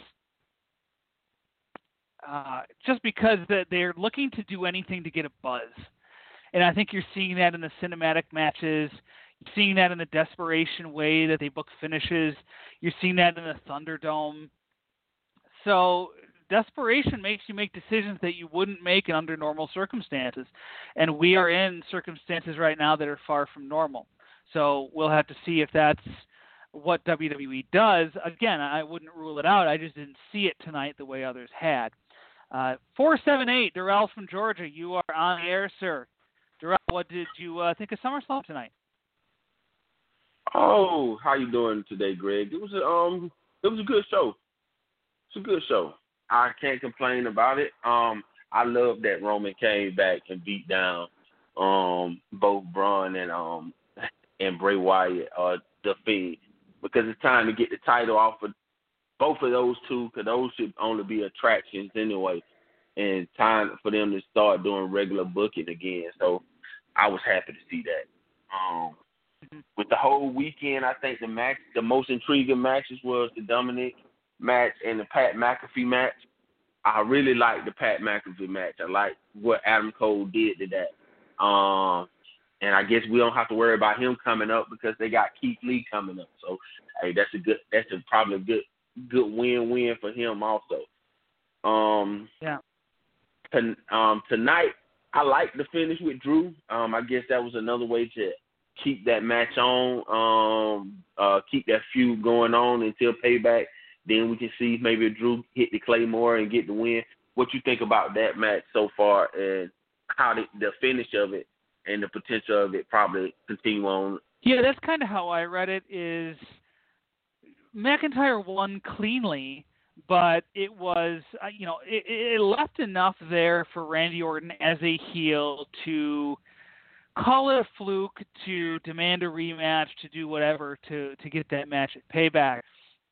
they're looking to do anything to get a buzz. And I think you're seeing that in the cinematic matches. You're seeing that in the desperation way that they book finishes. You're seeing that in the Thunderdome. So desperation makes you make decisions that you wouldn't make under normal circumstances. And we are in circumstances right now that are far from normal. So we'll have to see if that's what WWE does. Again, I wouldn't rule it out. I just didn't see it tonight the way others had. 478, Darrell from Georgia. You are on the air, sir. Darrell, what did you think of SummerSlam tonight? Oh, how you doing today, Greg? It was a good show. It's a good show. I can't complain about it. I love that Roman came back and beat down both Braun and Bray Wyatt, the Fiend, because it's time to get the title off of both of those two, because those should only be attractions anyway, and time for them to start doing regular booking again. So I was happy to see that. With the whole weekend, I think the most intriguing matches was the Dominic match and the Pat McAfee match. I really liked the Pat McAfee match. I like what Adam Cole did to that. And I guess we don't have to worry about him coming up because they got Keith Lee coming up. So, hey, that's probably a good win-win for him also. Tonight, I like the finish with Drew. I guess that was another way to keep that match on, keep that feud going on until Payback. Then we can see maybe Drew hit the Claymore and get the win. What you think about that match so far, and how the finish of it and the potential of it probably continue on? Yeah, that's kind of how I read it. Is McIntyre won cleanly, but it was, it left enough there for Randy Orton as a heel to call it a fluke, to demand a rematch, to do whatever to get that match at Payback.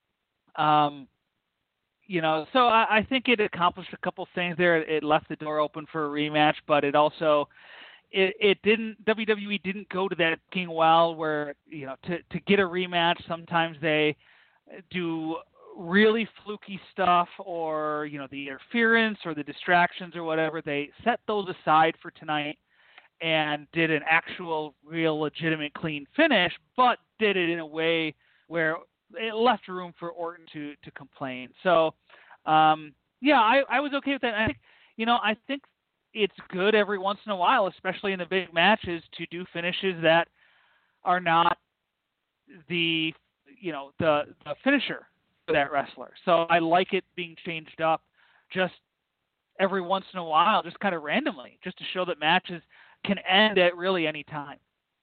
So I think it accomplished a couple things there. It left the door open for a rematch, but it also it didn't. WWE didn't go to that king well where to get a rematch. Sometimes they do really fluky stuff, or the interference or the distractions or whatever. They set those aside for tonight and did an actual, real, legitimate, clean finish, but did it in a way where it left room for Orton to complain. So, I was okay with that. I think it's good every once in a while, especially in the big matches, to do finishes that are not the finisher for that wrestler. So I like it being changed up just every once in a while, just kind of randomly, just to show that matches can end at really any time.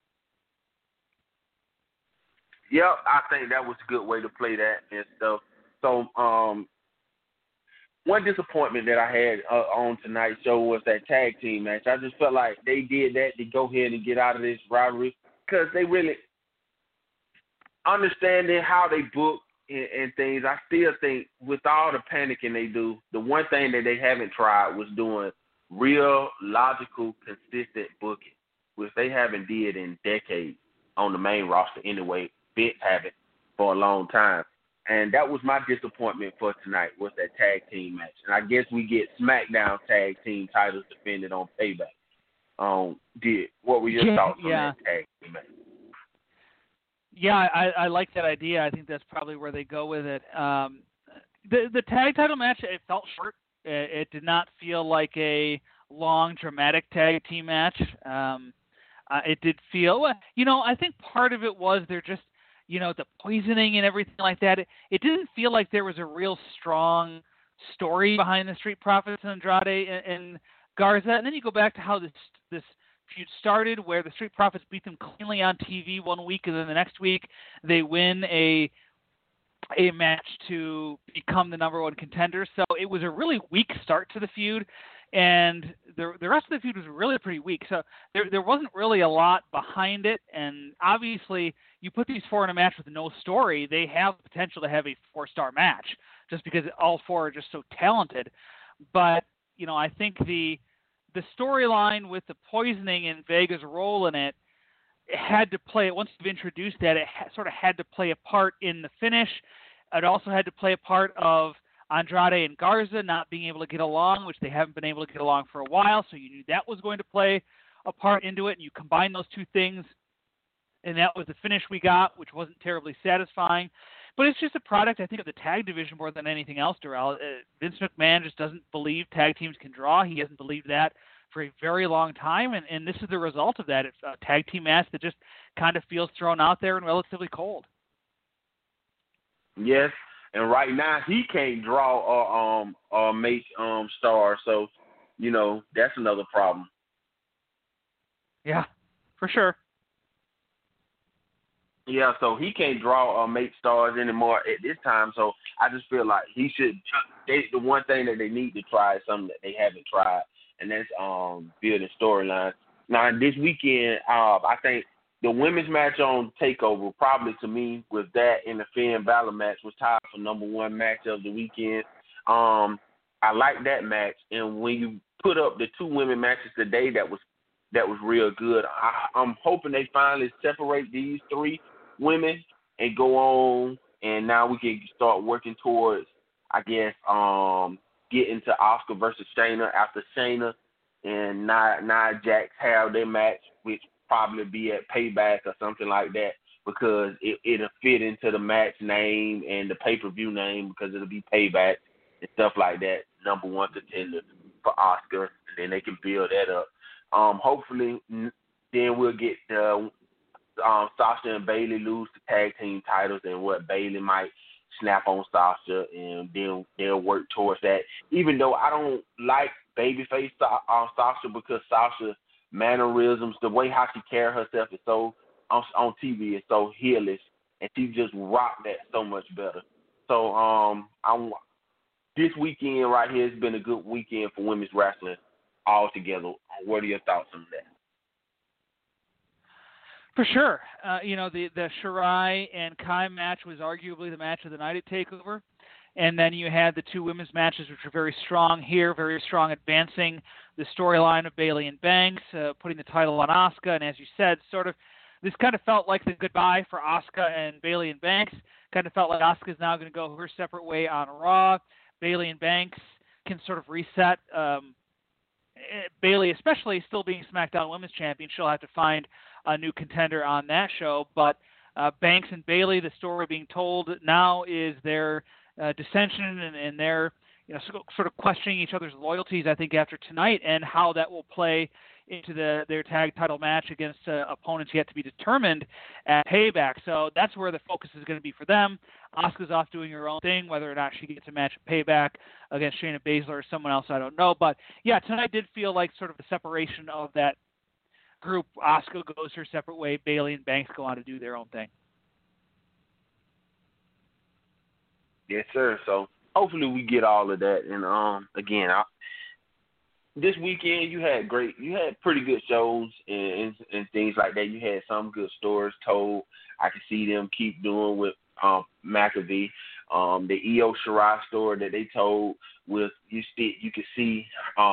Yep, I think that was a good way to play that and stuff. So, one disappointment that I had on tonight's show was that tag team match. I just felt like they did that to go ahead and get out of this rivalry because they really understanding how they book and things. I still think with all the panicking they do, the one thing that they haven't tried was doing real, logical, consistent booking, which they haven't did in decades on the main roster anyway. Vince haven't for a long time. And that was my disappointment for tonight, was that tag team match. And I guess we get SmackDown tag team titles defended on Payback. What were your thoughts on that tag team match? Yeah, I like that idea. I think that's probably where they go with it. The tag title match, it felt short. It did not feel like a long, dramatic tag team match. It did feel, I think part of it was they're just, the poisoning and everything like that. It didn't feel like there was a real strong story behind the Street Profits and Andrade and Garza. And then you go back to how this feud started, where the Street Profits beat them cleanly on TV one week, and then the next week they win a match to become the number one contender. So it was a really weak start to the feud, and the rest of the feud was really pretty weak. So there wasn't really a lot behind it, and obviously you put these four in a match with no story, they have the potential to have a 4-star match just because all four are just so talented. But, I think the storyline with the poisoning and Vega's role in it had to play, once you've introduced that, it sort of had to play a part in the finish. It also had to play a part of Andrade and Garza not being able to get along, which they haven't been able to get along for a while, so you knew that was going to play a part into it, and you combine those two things, and that was the finish we got, which wasn't terribly satisfying. But it's just a product, I think, of the tag division more than anything else, Darrell. Vince McMahon just doesn't believe tag teams can draw. He hasn't believed that for a very long time, and this is the result of that. It's a tag team match that just kind of feels thrown out there and relatively cold. Yes, and right now he can't draw or make stars, so that's another problem. Yeah, for sure. Yeah, so he can't draw or make stars anymore at this time. So I just feel like he should. The one thing that they need to try is something that they haven't tried, and that's building storylines. Now this weekend, I think the women's match on TakeOver, probably to me, with that and the Finn Balor match, was tied for number one match of the weekend. I like that match, and when you put up the two women matches today, that was real good. I'm hoping they finally separate these three women and go on, and now we can start working towards, I guess, getting to Asuka versus Shayna after Shayna and Nia Jax have their match, which probably be at Payback or something like that, because it'll fit into the match name and the pay-per-view name, because it'll be Payback and stuff like that, number one contender for Asuka, and then they can build that up. Hopefully, then we'll get Sasha and Bayley lose the tag team titles, and what Bayley might snap on Sasha, and then they'll work towards that. Even though I don't like babyface Sasha, because Sasha's mannerisms, the way how she carries herself is so on TV is so heelish and she just rocked that so much better. So this weekend right here has been a good weekend for women's wrestling altogether. What are your thoughts on that? For sure. The Shirai and Kai match was arguably the match of the night at TakeOver. And then you had the two women's matches, which were very strong here, very strong advancing the storyline of Bayley and Banks, putting the title on Asuka. And as you said, this kind of felt like the goodbye for Asuka and Bayley and Banks. Kind of felt like Asuka's now going to go her separate way on Raw. Bayley and Banks can sort of reset. Bayley, especially still being SmackDown Women's Champion, she'll have to find a new contender on that show. But Banks and Bayley, the story being told now is their dissension and their sort of questioning each other's loyalties, I think, after tonight, and how that will play into their tag title match against opponents yet to be determined at Payback. So that's where the focus is going to be for them. Asuka's off doing her own thing. Whether or not she gets a match at Payback against Shayna Baszler or someone else, I don't know. But yeah, tonight did feel like sort of the separation of that group. Asuka goes her separate way. Bayley and Banks go on to do their own thing. Yes, sir. So hopefully we get all of that. And again, this weekend you had pretty good shows and things like that. You had some good stories told. I can see them keep doing with McAfee. The Io Shirai story that they told with you could see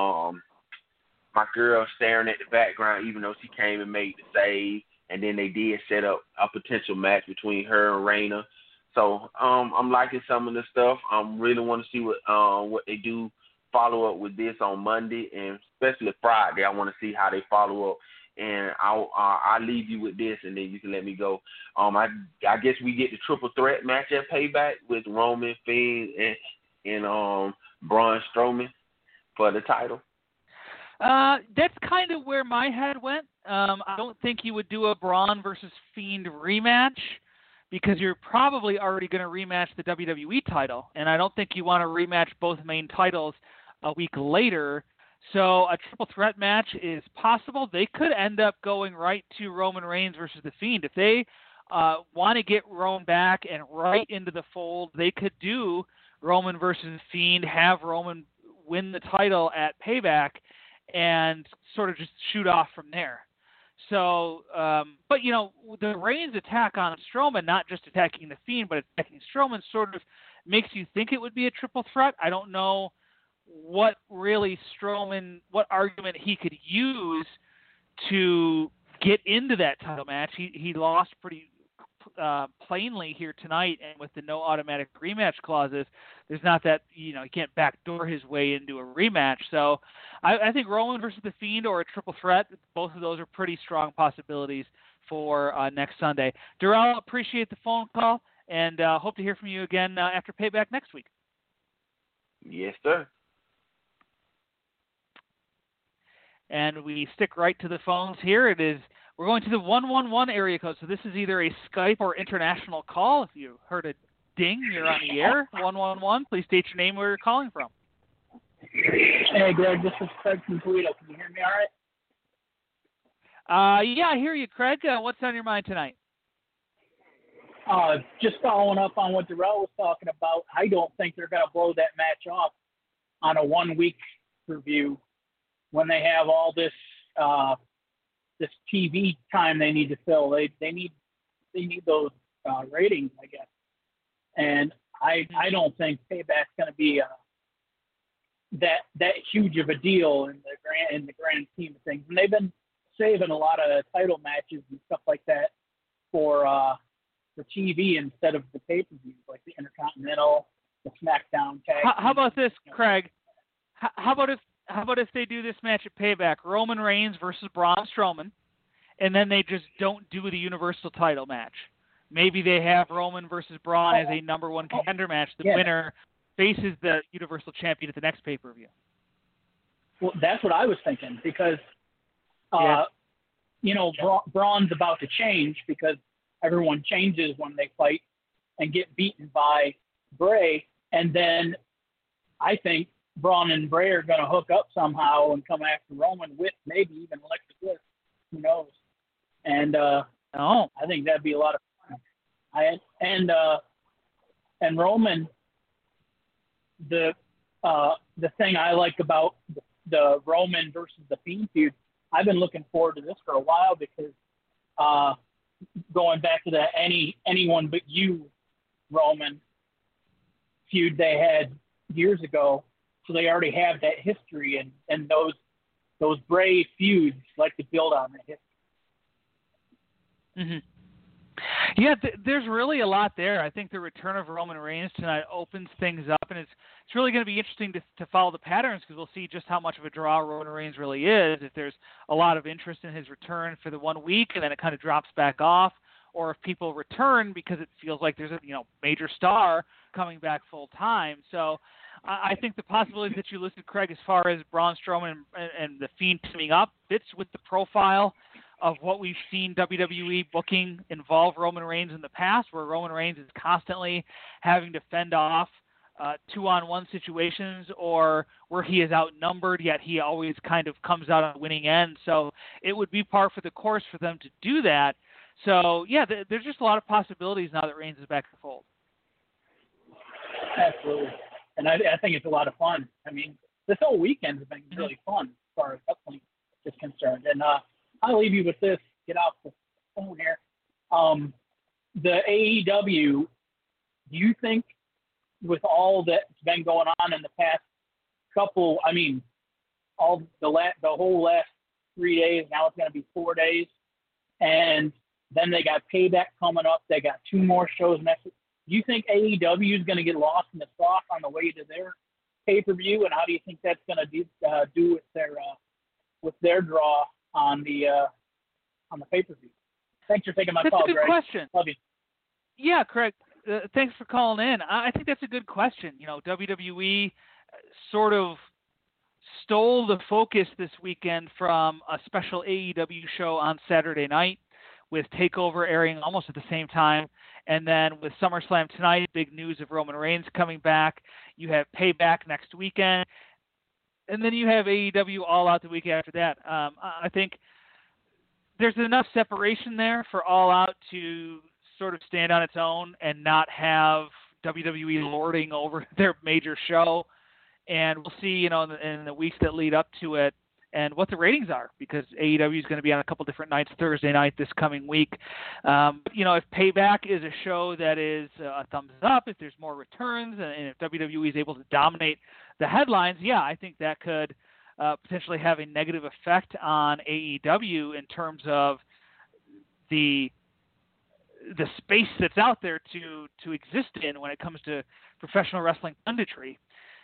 my girl staring at the background, even though she came and made the save, and then they did set up a potential match between her and Reyna. So I'm liking some of the stuff. I really want to see what they do follow up with this on Monday, and especially Friday. I want to see how they follow up. And I'll leave you with this, and then you can let me go. I guess we get the triple threat match at Payback with Roman, Fiend, and Braun Strowman for the title. That's kind of where my head went. I don't think you would do a Braun versus Fiend rematch, because you're probably already going to rematch the WWE title, and I don't think you want to rematch both main titles a week later. So a triple threat match is possible. They could end up going right to Roman Reigns versus The Fiend. If they want to get Roman back and right into the fold, they could do Roman versus Fiend, have Roman win the title at Payback, and sort of just shoot off from there. So, but the Reigns attack on Strowman, not just attacking The Fiend, but attacking Strowman, sort of makes you think it would be a triple threat. I don't know what argument he could use to get into that title match. He lost pretty plainly here tonight, and with the no automatic rematch clauses, there's not that, he can't backdoor his way into a rematch. So I think Roman versus The Fiend or a triple threat, both of those are pretty strong possibilities for next Sunday. Darrell, appreciate the phone call, and hope to hear from you again after Payback next week. Yes, sir. And we stick right to the phones here. We're going to the 111 area code, so this is either a Skype or international call. If you heard a ding, you're on the air. 111, please state your name, where you're calling from. Hey, Greg, this is Craig from Toledo. Can you hear me all right? Yeah, I hear you, Craig. What's on your mind tonight? Just following up on what Darrell was talking about, I don't think they're going to blow that match off on a 1-week review when they have all this this TV time they need to fill. They need those ratings, I guess. And I don't think Payback's going to be that huge of a deal in the grand scheme of things. And they've been saving a lot of title matches and stuff like that for TV instead of the pay-per-views, like the Intercontinental, the SmackDown tag. How about this, Craig? How about if they do this match at Payback, Roman Reigns versus Braun Strowman, and then they just don't do the Universal title match? Maybe they have Roman versus Braun as a number one contender match. The winner faces the Universal Champion at the next pay-per-view. Well, that's what I was thinking, because, Braun's about to change because everyone changes when they fight and get beaten by Bray. And then I think Braun and Bray are going to hook up somehow and come after Roman with maybe even Alexa Bliss. Who knows? And I think that'd be a lot of fun. And Roman, the thing I like about the Roman versus the Fiend feud, I've been looking forward to this for a while because going back to the anyone but you Roman feud they had years ago, so they already have that history, and those brave feuds like to build on that history. Mm-hmm. Yeah, there's really a lot there. I think the return of Roman Reigns tonight opens things up, and it's really going to be interesting to follow the patterns because we'll see just how much of a draw Roman Reigns really is. If there's a lot of interest in his return for the 1 week and then it kind of drops back off, or if people return because it feels like there's a major star coming back full time. So I think the possibilities that you listed, Craig, as far as Braun Strowman and the Fiend teaming up fits with the profile of what we've seen WWE booking involve Roman Reigns in the past, where Roman Reigns is constantly having to fend off 2-on-1 situations or where he is outnumbered, yet he always kind of comes out on the winning end. So it would be par for the course for them to do that. So, yeah, there's just a lot of possibilities now that Reigns is back in the fold. Absolutely. And I think it's a lot of fun. I mean, this whole weekend has been really fun as far as wrestling is concerned. And I'll leave you with this. Get off the phone here. The AEW, do you think with all that's been going on in the past couple, I mean, the whole last 3 days, now it's going to be 4 days, and then they got Payback coming up. They got 2 more shows next week. Do you think AEW is going to get lost in the sauce on the way to their pay-per-view, and how do you think that's going to do with their draw on the pay-per-view? Thanks for taking my call, Greg. That's a good question. Love you. Yeah, Craig. Thanks for calling in. I think that's a good question. WWE sort of stole the focus this weekend from a special AEW show on Saturday night, with TakeOver airing almost at the same time. And then with SummerSlam tonight, big news of Roman Reigns coming back. You have Payback next weekend. And then you have AEW All Out the week after that. I think there's enough separation there for All Out to sort of stand on its own and not have WWE lording over their major show. And we'll see, in the weeks that lead up to it, and what the ratings are, because AEW is going to be on a couple different nights, Thursday night this coming week. If Payback is a show that is a thumbs up, if there's more returns, and if WWE is able to dominate the headlines, yeah, I think that could potentially have a negative effect on AEW in terms of the space that's out there to exist in when it comes to professional wrestling punditry.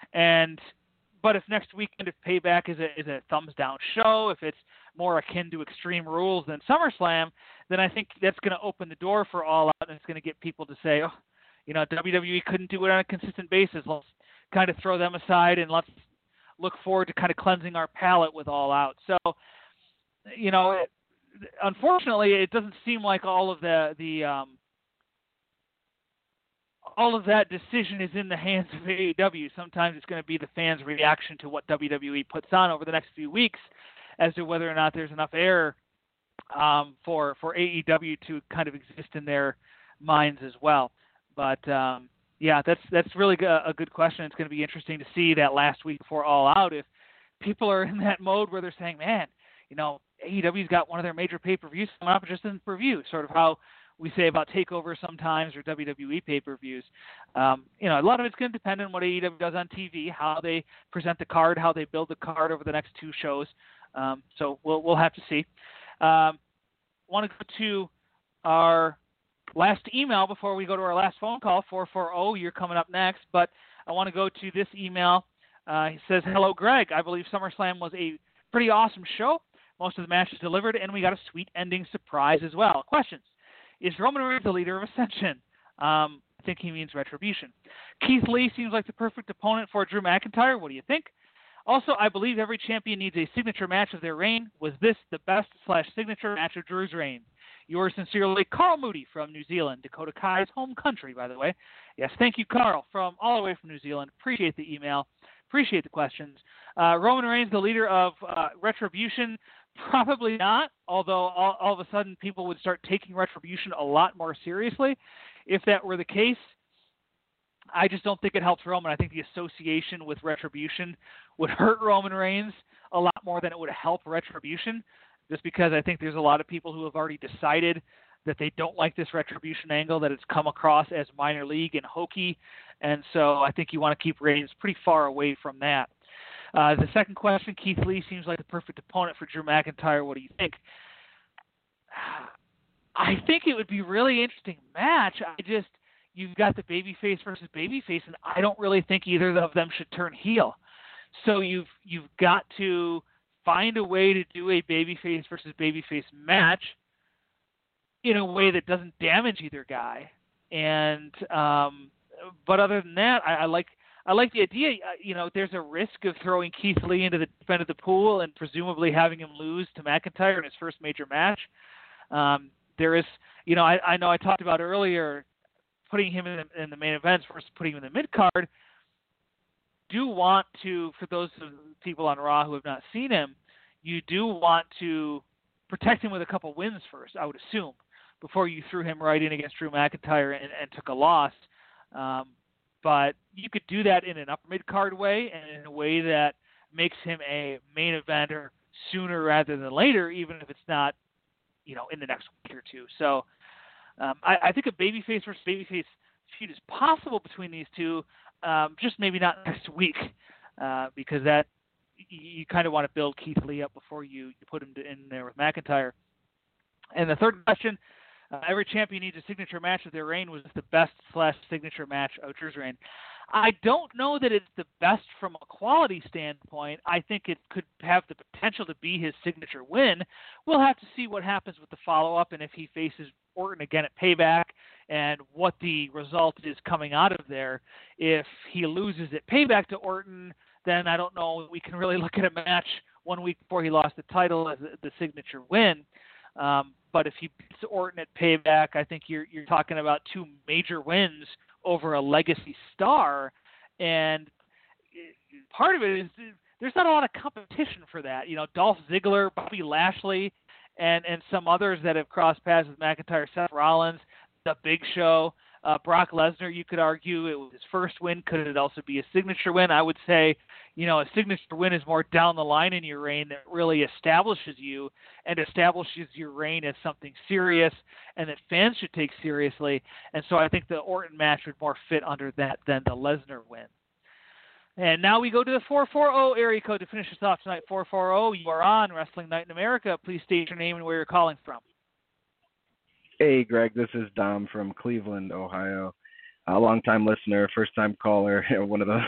But if next weekend, if Payback is a thumbs down show, if it's more akin to Extreme Rules than SummerSlam, then I think that's going to open the door for All Out, and it's going to get people to say, WWE couldn't do it on a consistent basis. Let's kind of throw them aside and let's look forward to kind of cleansing our palate with All Out. So, unfortunately, it doesn't seem like all of all of that decision is in the hands of AEW. Sometimes it's going to be the fans' reaction to what WWE puts on over the next few weeks as to whether or not there's enough air for AEW to kind of exist in their minds as well. But, yeah, that's really a good question. It's going to be interesting to see that last week before All Out if people are in that mode where they're saying, man, AEW's got one of their major pay-per-views coming up just in review, sort of how we say about TakeOver sometimes or WWE pay-per-views. A lot of it's going to depend on what AEW does on TV, how they present the card, how they build the card over the next 2 shows. So we'll have to see. Want to go to our last email before we go to our last phone call, 440. You're coming up next, but I want to go to this email. He says, "Hello, Greg. I believe SummerSlam was a pretty awesome show. Most of the matches delivered, and we got a sweet ending surprise as well. Questions. Is Roman Reigns the leader of Ascension?" I think he means Retribution. "Keith Lee seems like the perfect opponent for Drew McIntyre. What do you think? Also, I believe every champion needs a signature match of their reign. Was this the best/signature match of Drew's reign? Yours sincerely, Carl Moody from New Zealand, Dakota Kai's home country, by the way." Yes, thank you, Carl, from all the way from New Zealand. Appreciate the email. Appreciate the questions. Roman Reigns, the leader of Retribution? Probably not, although all of a sudden people would start taking Retribution a lot more seriously if that were the case, I just don't think it helps Roman. I think the association with Retribution would hurt Roman Reigns a lot more than it would help Retribution, just because I think there's a lot of people who have already decided that they don't like this Retribution angle, that it's come across as minor league and hokey, and so I think you want to keep Reigns pretty far away from that. The second question, Keith Lee seems like the perfect opponent for Drew McIntyre. What do you think? I think it would be a really interesting match. You've got the babyface versus babyface, and I don't really think either of them should turn heel. So you've got to find a way to do a babyface versus babyface match in a way that doesn't damage either guy. And but other than that, I like the idea. There's a risk of throwing Keith Lee into the deep end of the pool and presumably having him lose to McIntyre in his first major match. There is, I know I talked about earlier putting him in the main events versus putting him in the mid card. Do want to, for those people on Raw who have not seen him, you do want to protect him with a couple wins first, I would assume, before you threw him right in against Drew McIntyre and took a loss. But you could do that in an upper mid card way and in a way that makes him a main eventer sooner rather than later, even if it's not, in the next week or two. So I think a babyface versus babyface feud is possible between these two, just maybe not next week, because that you kind of want to build Keith Lee up before you put him in there with McIntyre. And the third question, every champion needs a signature match of their reign. Was the best / signature match of Drew's reign? I don't know that it's the best from a quality standpoint. I think it could have the potential to be his signature win. We'll have to see what happens with the follow-up and if he faces Orton again at Payback and what the result is coming out of there. If he loses at Payback to Orton, then I don't know. We can really look at a match 1 week before he lost the title as the signature win. But if he beats Orton at Payback, I think you're talking about two major wins over a legacy star, and part of it is there's not a lot of competition for that. Dolph Ziggler, Bobby Lashley, and some others that have crossed paths with McIntyre, Seth Rollins, The Big Show, Brock Lesnar. You could argue it was his first win. Could it also be a signature win? I would say, a signature win is more down the line in your reign that really establishes you and establishes your reign as something serious and that fans should take seriously. And so I think the Orton match would more fit under that than the Lesnar win. And now we go to the 440 area code to finish us off tonight. 440, you are on Wrestling Night in America. Please state your name and where you're calling from. Hey, Greg, this is Dom from Cleveland, Ohio. A long-time listener, first-time caller, one of those.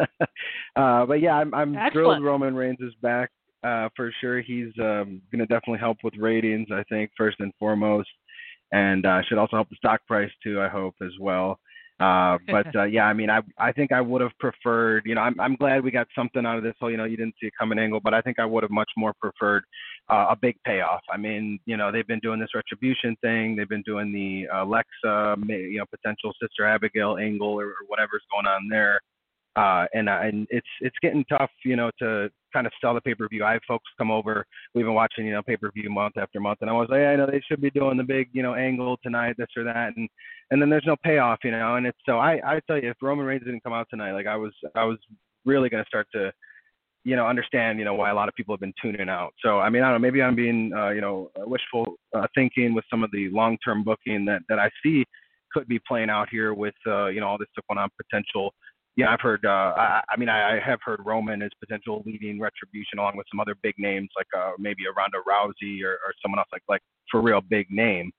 But yeah, I'm thrilled Roman Reigns is back for sure. He's going to definitely help with ratings, I think, first and foremost, and should also help the stock price too, I hope, as well. But yeah, I mean, I think I would have preferred, I'm glad we got something out of this whole, you didn't see it coming angle, but I think I would have much more preferred a big payoff. I mean, they've been doing this Retribution thing. They've been doing the Alexa, potential Sister Abigail angle or whatever's going on there. And it's getting tough, to kind of sell the pay-per-view. I have folks come over. We've been watching, pay-per-view month after month, and I was like, I know they should be doing the big, angle tonight, this or that, and then there's no payoff, and it's so I tell you, if Roman Reigns didn't come out tonight, like I was really gonna start to, understand, why a lot of people have been tuning out. So I mean, I don't know, maybe I'm being, wishful thinking with some of the long-term booking that I see could be playing out here with, all this stuff going on potential. Yeah, I've heard. I have heard Roman is potential leading Retribution along with some other big names like maybe a Ronda Rousey or someone else like for real big name.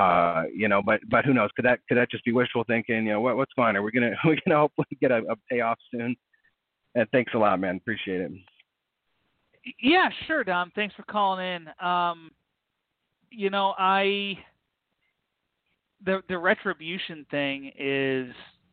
But who knows? Could that just be wishful thinking? What's going on? Are we gonna hopefully get a payoff soon? And thanks a lot, man. Appreciate it. Yeah, sure, Dom. Thanks for calling in. The Retribution thing is.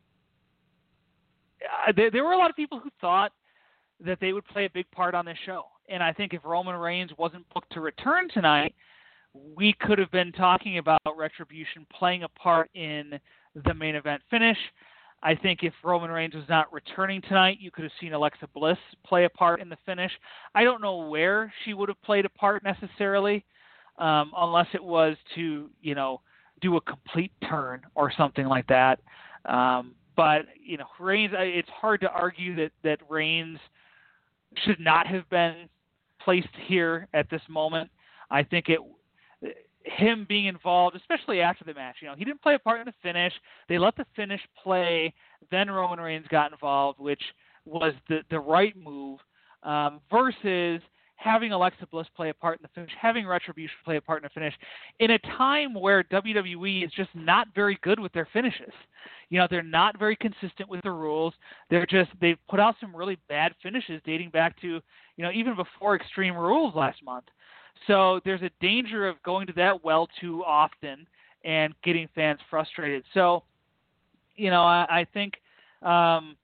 There were a lot of people who thought that they would play a big part on this show. And I think if Roman Reigns wasn't booked to return tonight, we could have been talking about Retribution playing a part in the main event finish. I think if Roman Reigns was not returning tonight, you could have seen Alexa Bliss play a part in the finish. I don't know where she would have played a part necessarily, unless it was to, do a complete turn or something like that. But Reigns, it's hard to argue that Reigns should not have been placed here at this moment. I think him being involved, especially after the match, he didn't play a part in the finish. They let the finish play. Then Roman Reigns got involved, which was the right move, versus having Alexa Bliss play a part in the finish, having Retribution play a part in the finish, in a time where WWE is just not very good with their finishes. They're not very consistent with the rules. They've put out some really bad finishes dating back to, even before Extreme Rules last month. So there's a danger of going to that well too often and getting fans frustrated. So, I think, and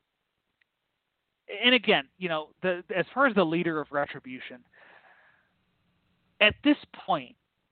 again, as far as the leader of Retribution, at this point,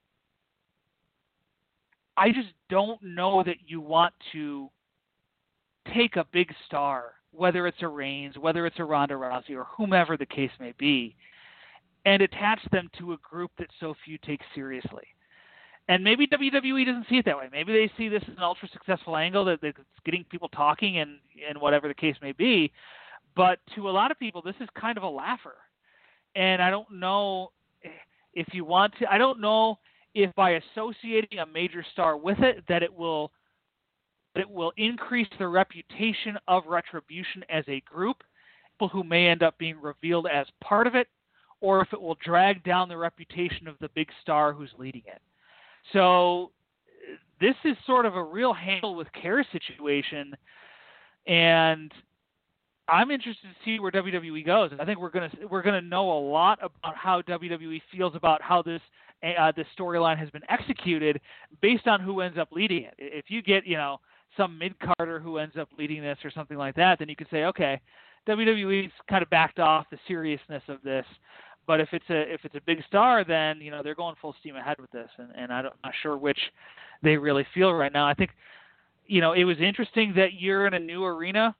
I just don't know that you want to take a big star, whether it's a Reigns, whether it's a Ronda Rousey, or whomever the case may be, and attach them to a group that so few take seriously. And maybe WWE doesn't see it that way. Maybe they see this as an ultra successful angle that's getting people talking and whatever the case may be. But to a lot of people, this is kind of a laugher. And I don't know if you want to. I don't know if by associating a major star with it, that it will increase the reputation of Retribution as a group, people who may end up being revealed as part of it, or if it will drag down the reputation of the big star who's leading it. So this is sort of a real handle with care situation, and I'm interested to see where WWE goes. I think we're gonna know a lot about how WWE feels about how this storyline has been executed based on who ends up leading it. If you get some mid-carder who ends up leading this or something like that, then you could say, okay, WWE's kind of backed off the seriousness of this. But if it's a big star, then they're going full steam ahead with this, and I'm not sure which they really feel right now. I think it was interesting that you're in a new arena,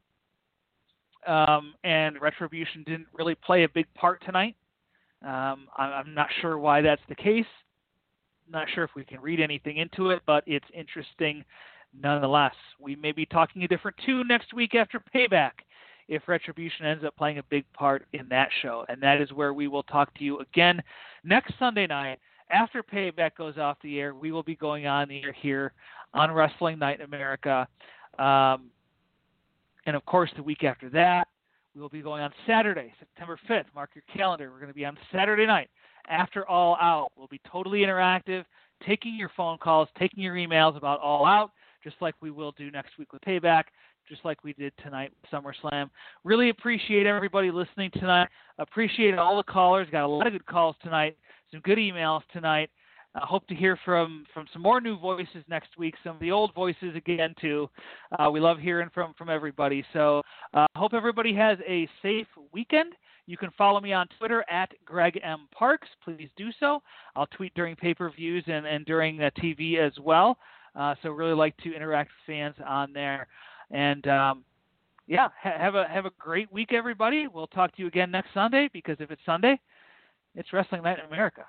and Retribution didn't really play a big part tonight. I'm not sure why that's the case. I'm not sure if we can read anything into it, but it's interesting nonetheless. We may be talking a different tune next week after Payback, if Retribution ends up playing a big part in that show. And that is where we will talk to you again next Sunday night. After Payback goes off the air, we will be going on the air here on Wrestling Night in America. And, of course, the week after that, we will be going on Saturday, September 5th. Mark your calendar. We're going to be on Saturday night after All Out. We'll be totally interactive, taking your phone calls, taking your emails about All Out, just like we will do next week with Payback, just like we did tonight with SummerSlam. Really appreciate everybody listening tonight. Appreciate all the callers. Got a lot of good calls tonight, some good emails tonight. Hope to hear from some more new voices next week, some of the old voices again, too. We love hearing from everybody. So hope everybody has a safe weekend. You can follow me on Twitter at Greg M. Parks. Please do so. I'll tweet during pay-per-views and during TV as well. So really like to interact with fans on there. And, have a great week, everybody. We'll talk to you again next Sunday, because if it's Sunday, it's Wrestling Night in America.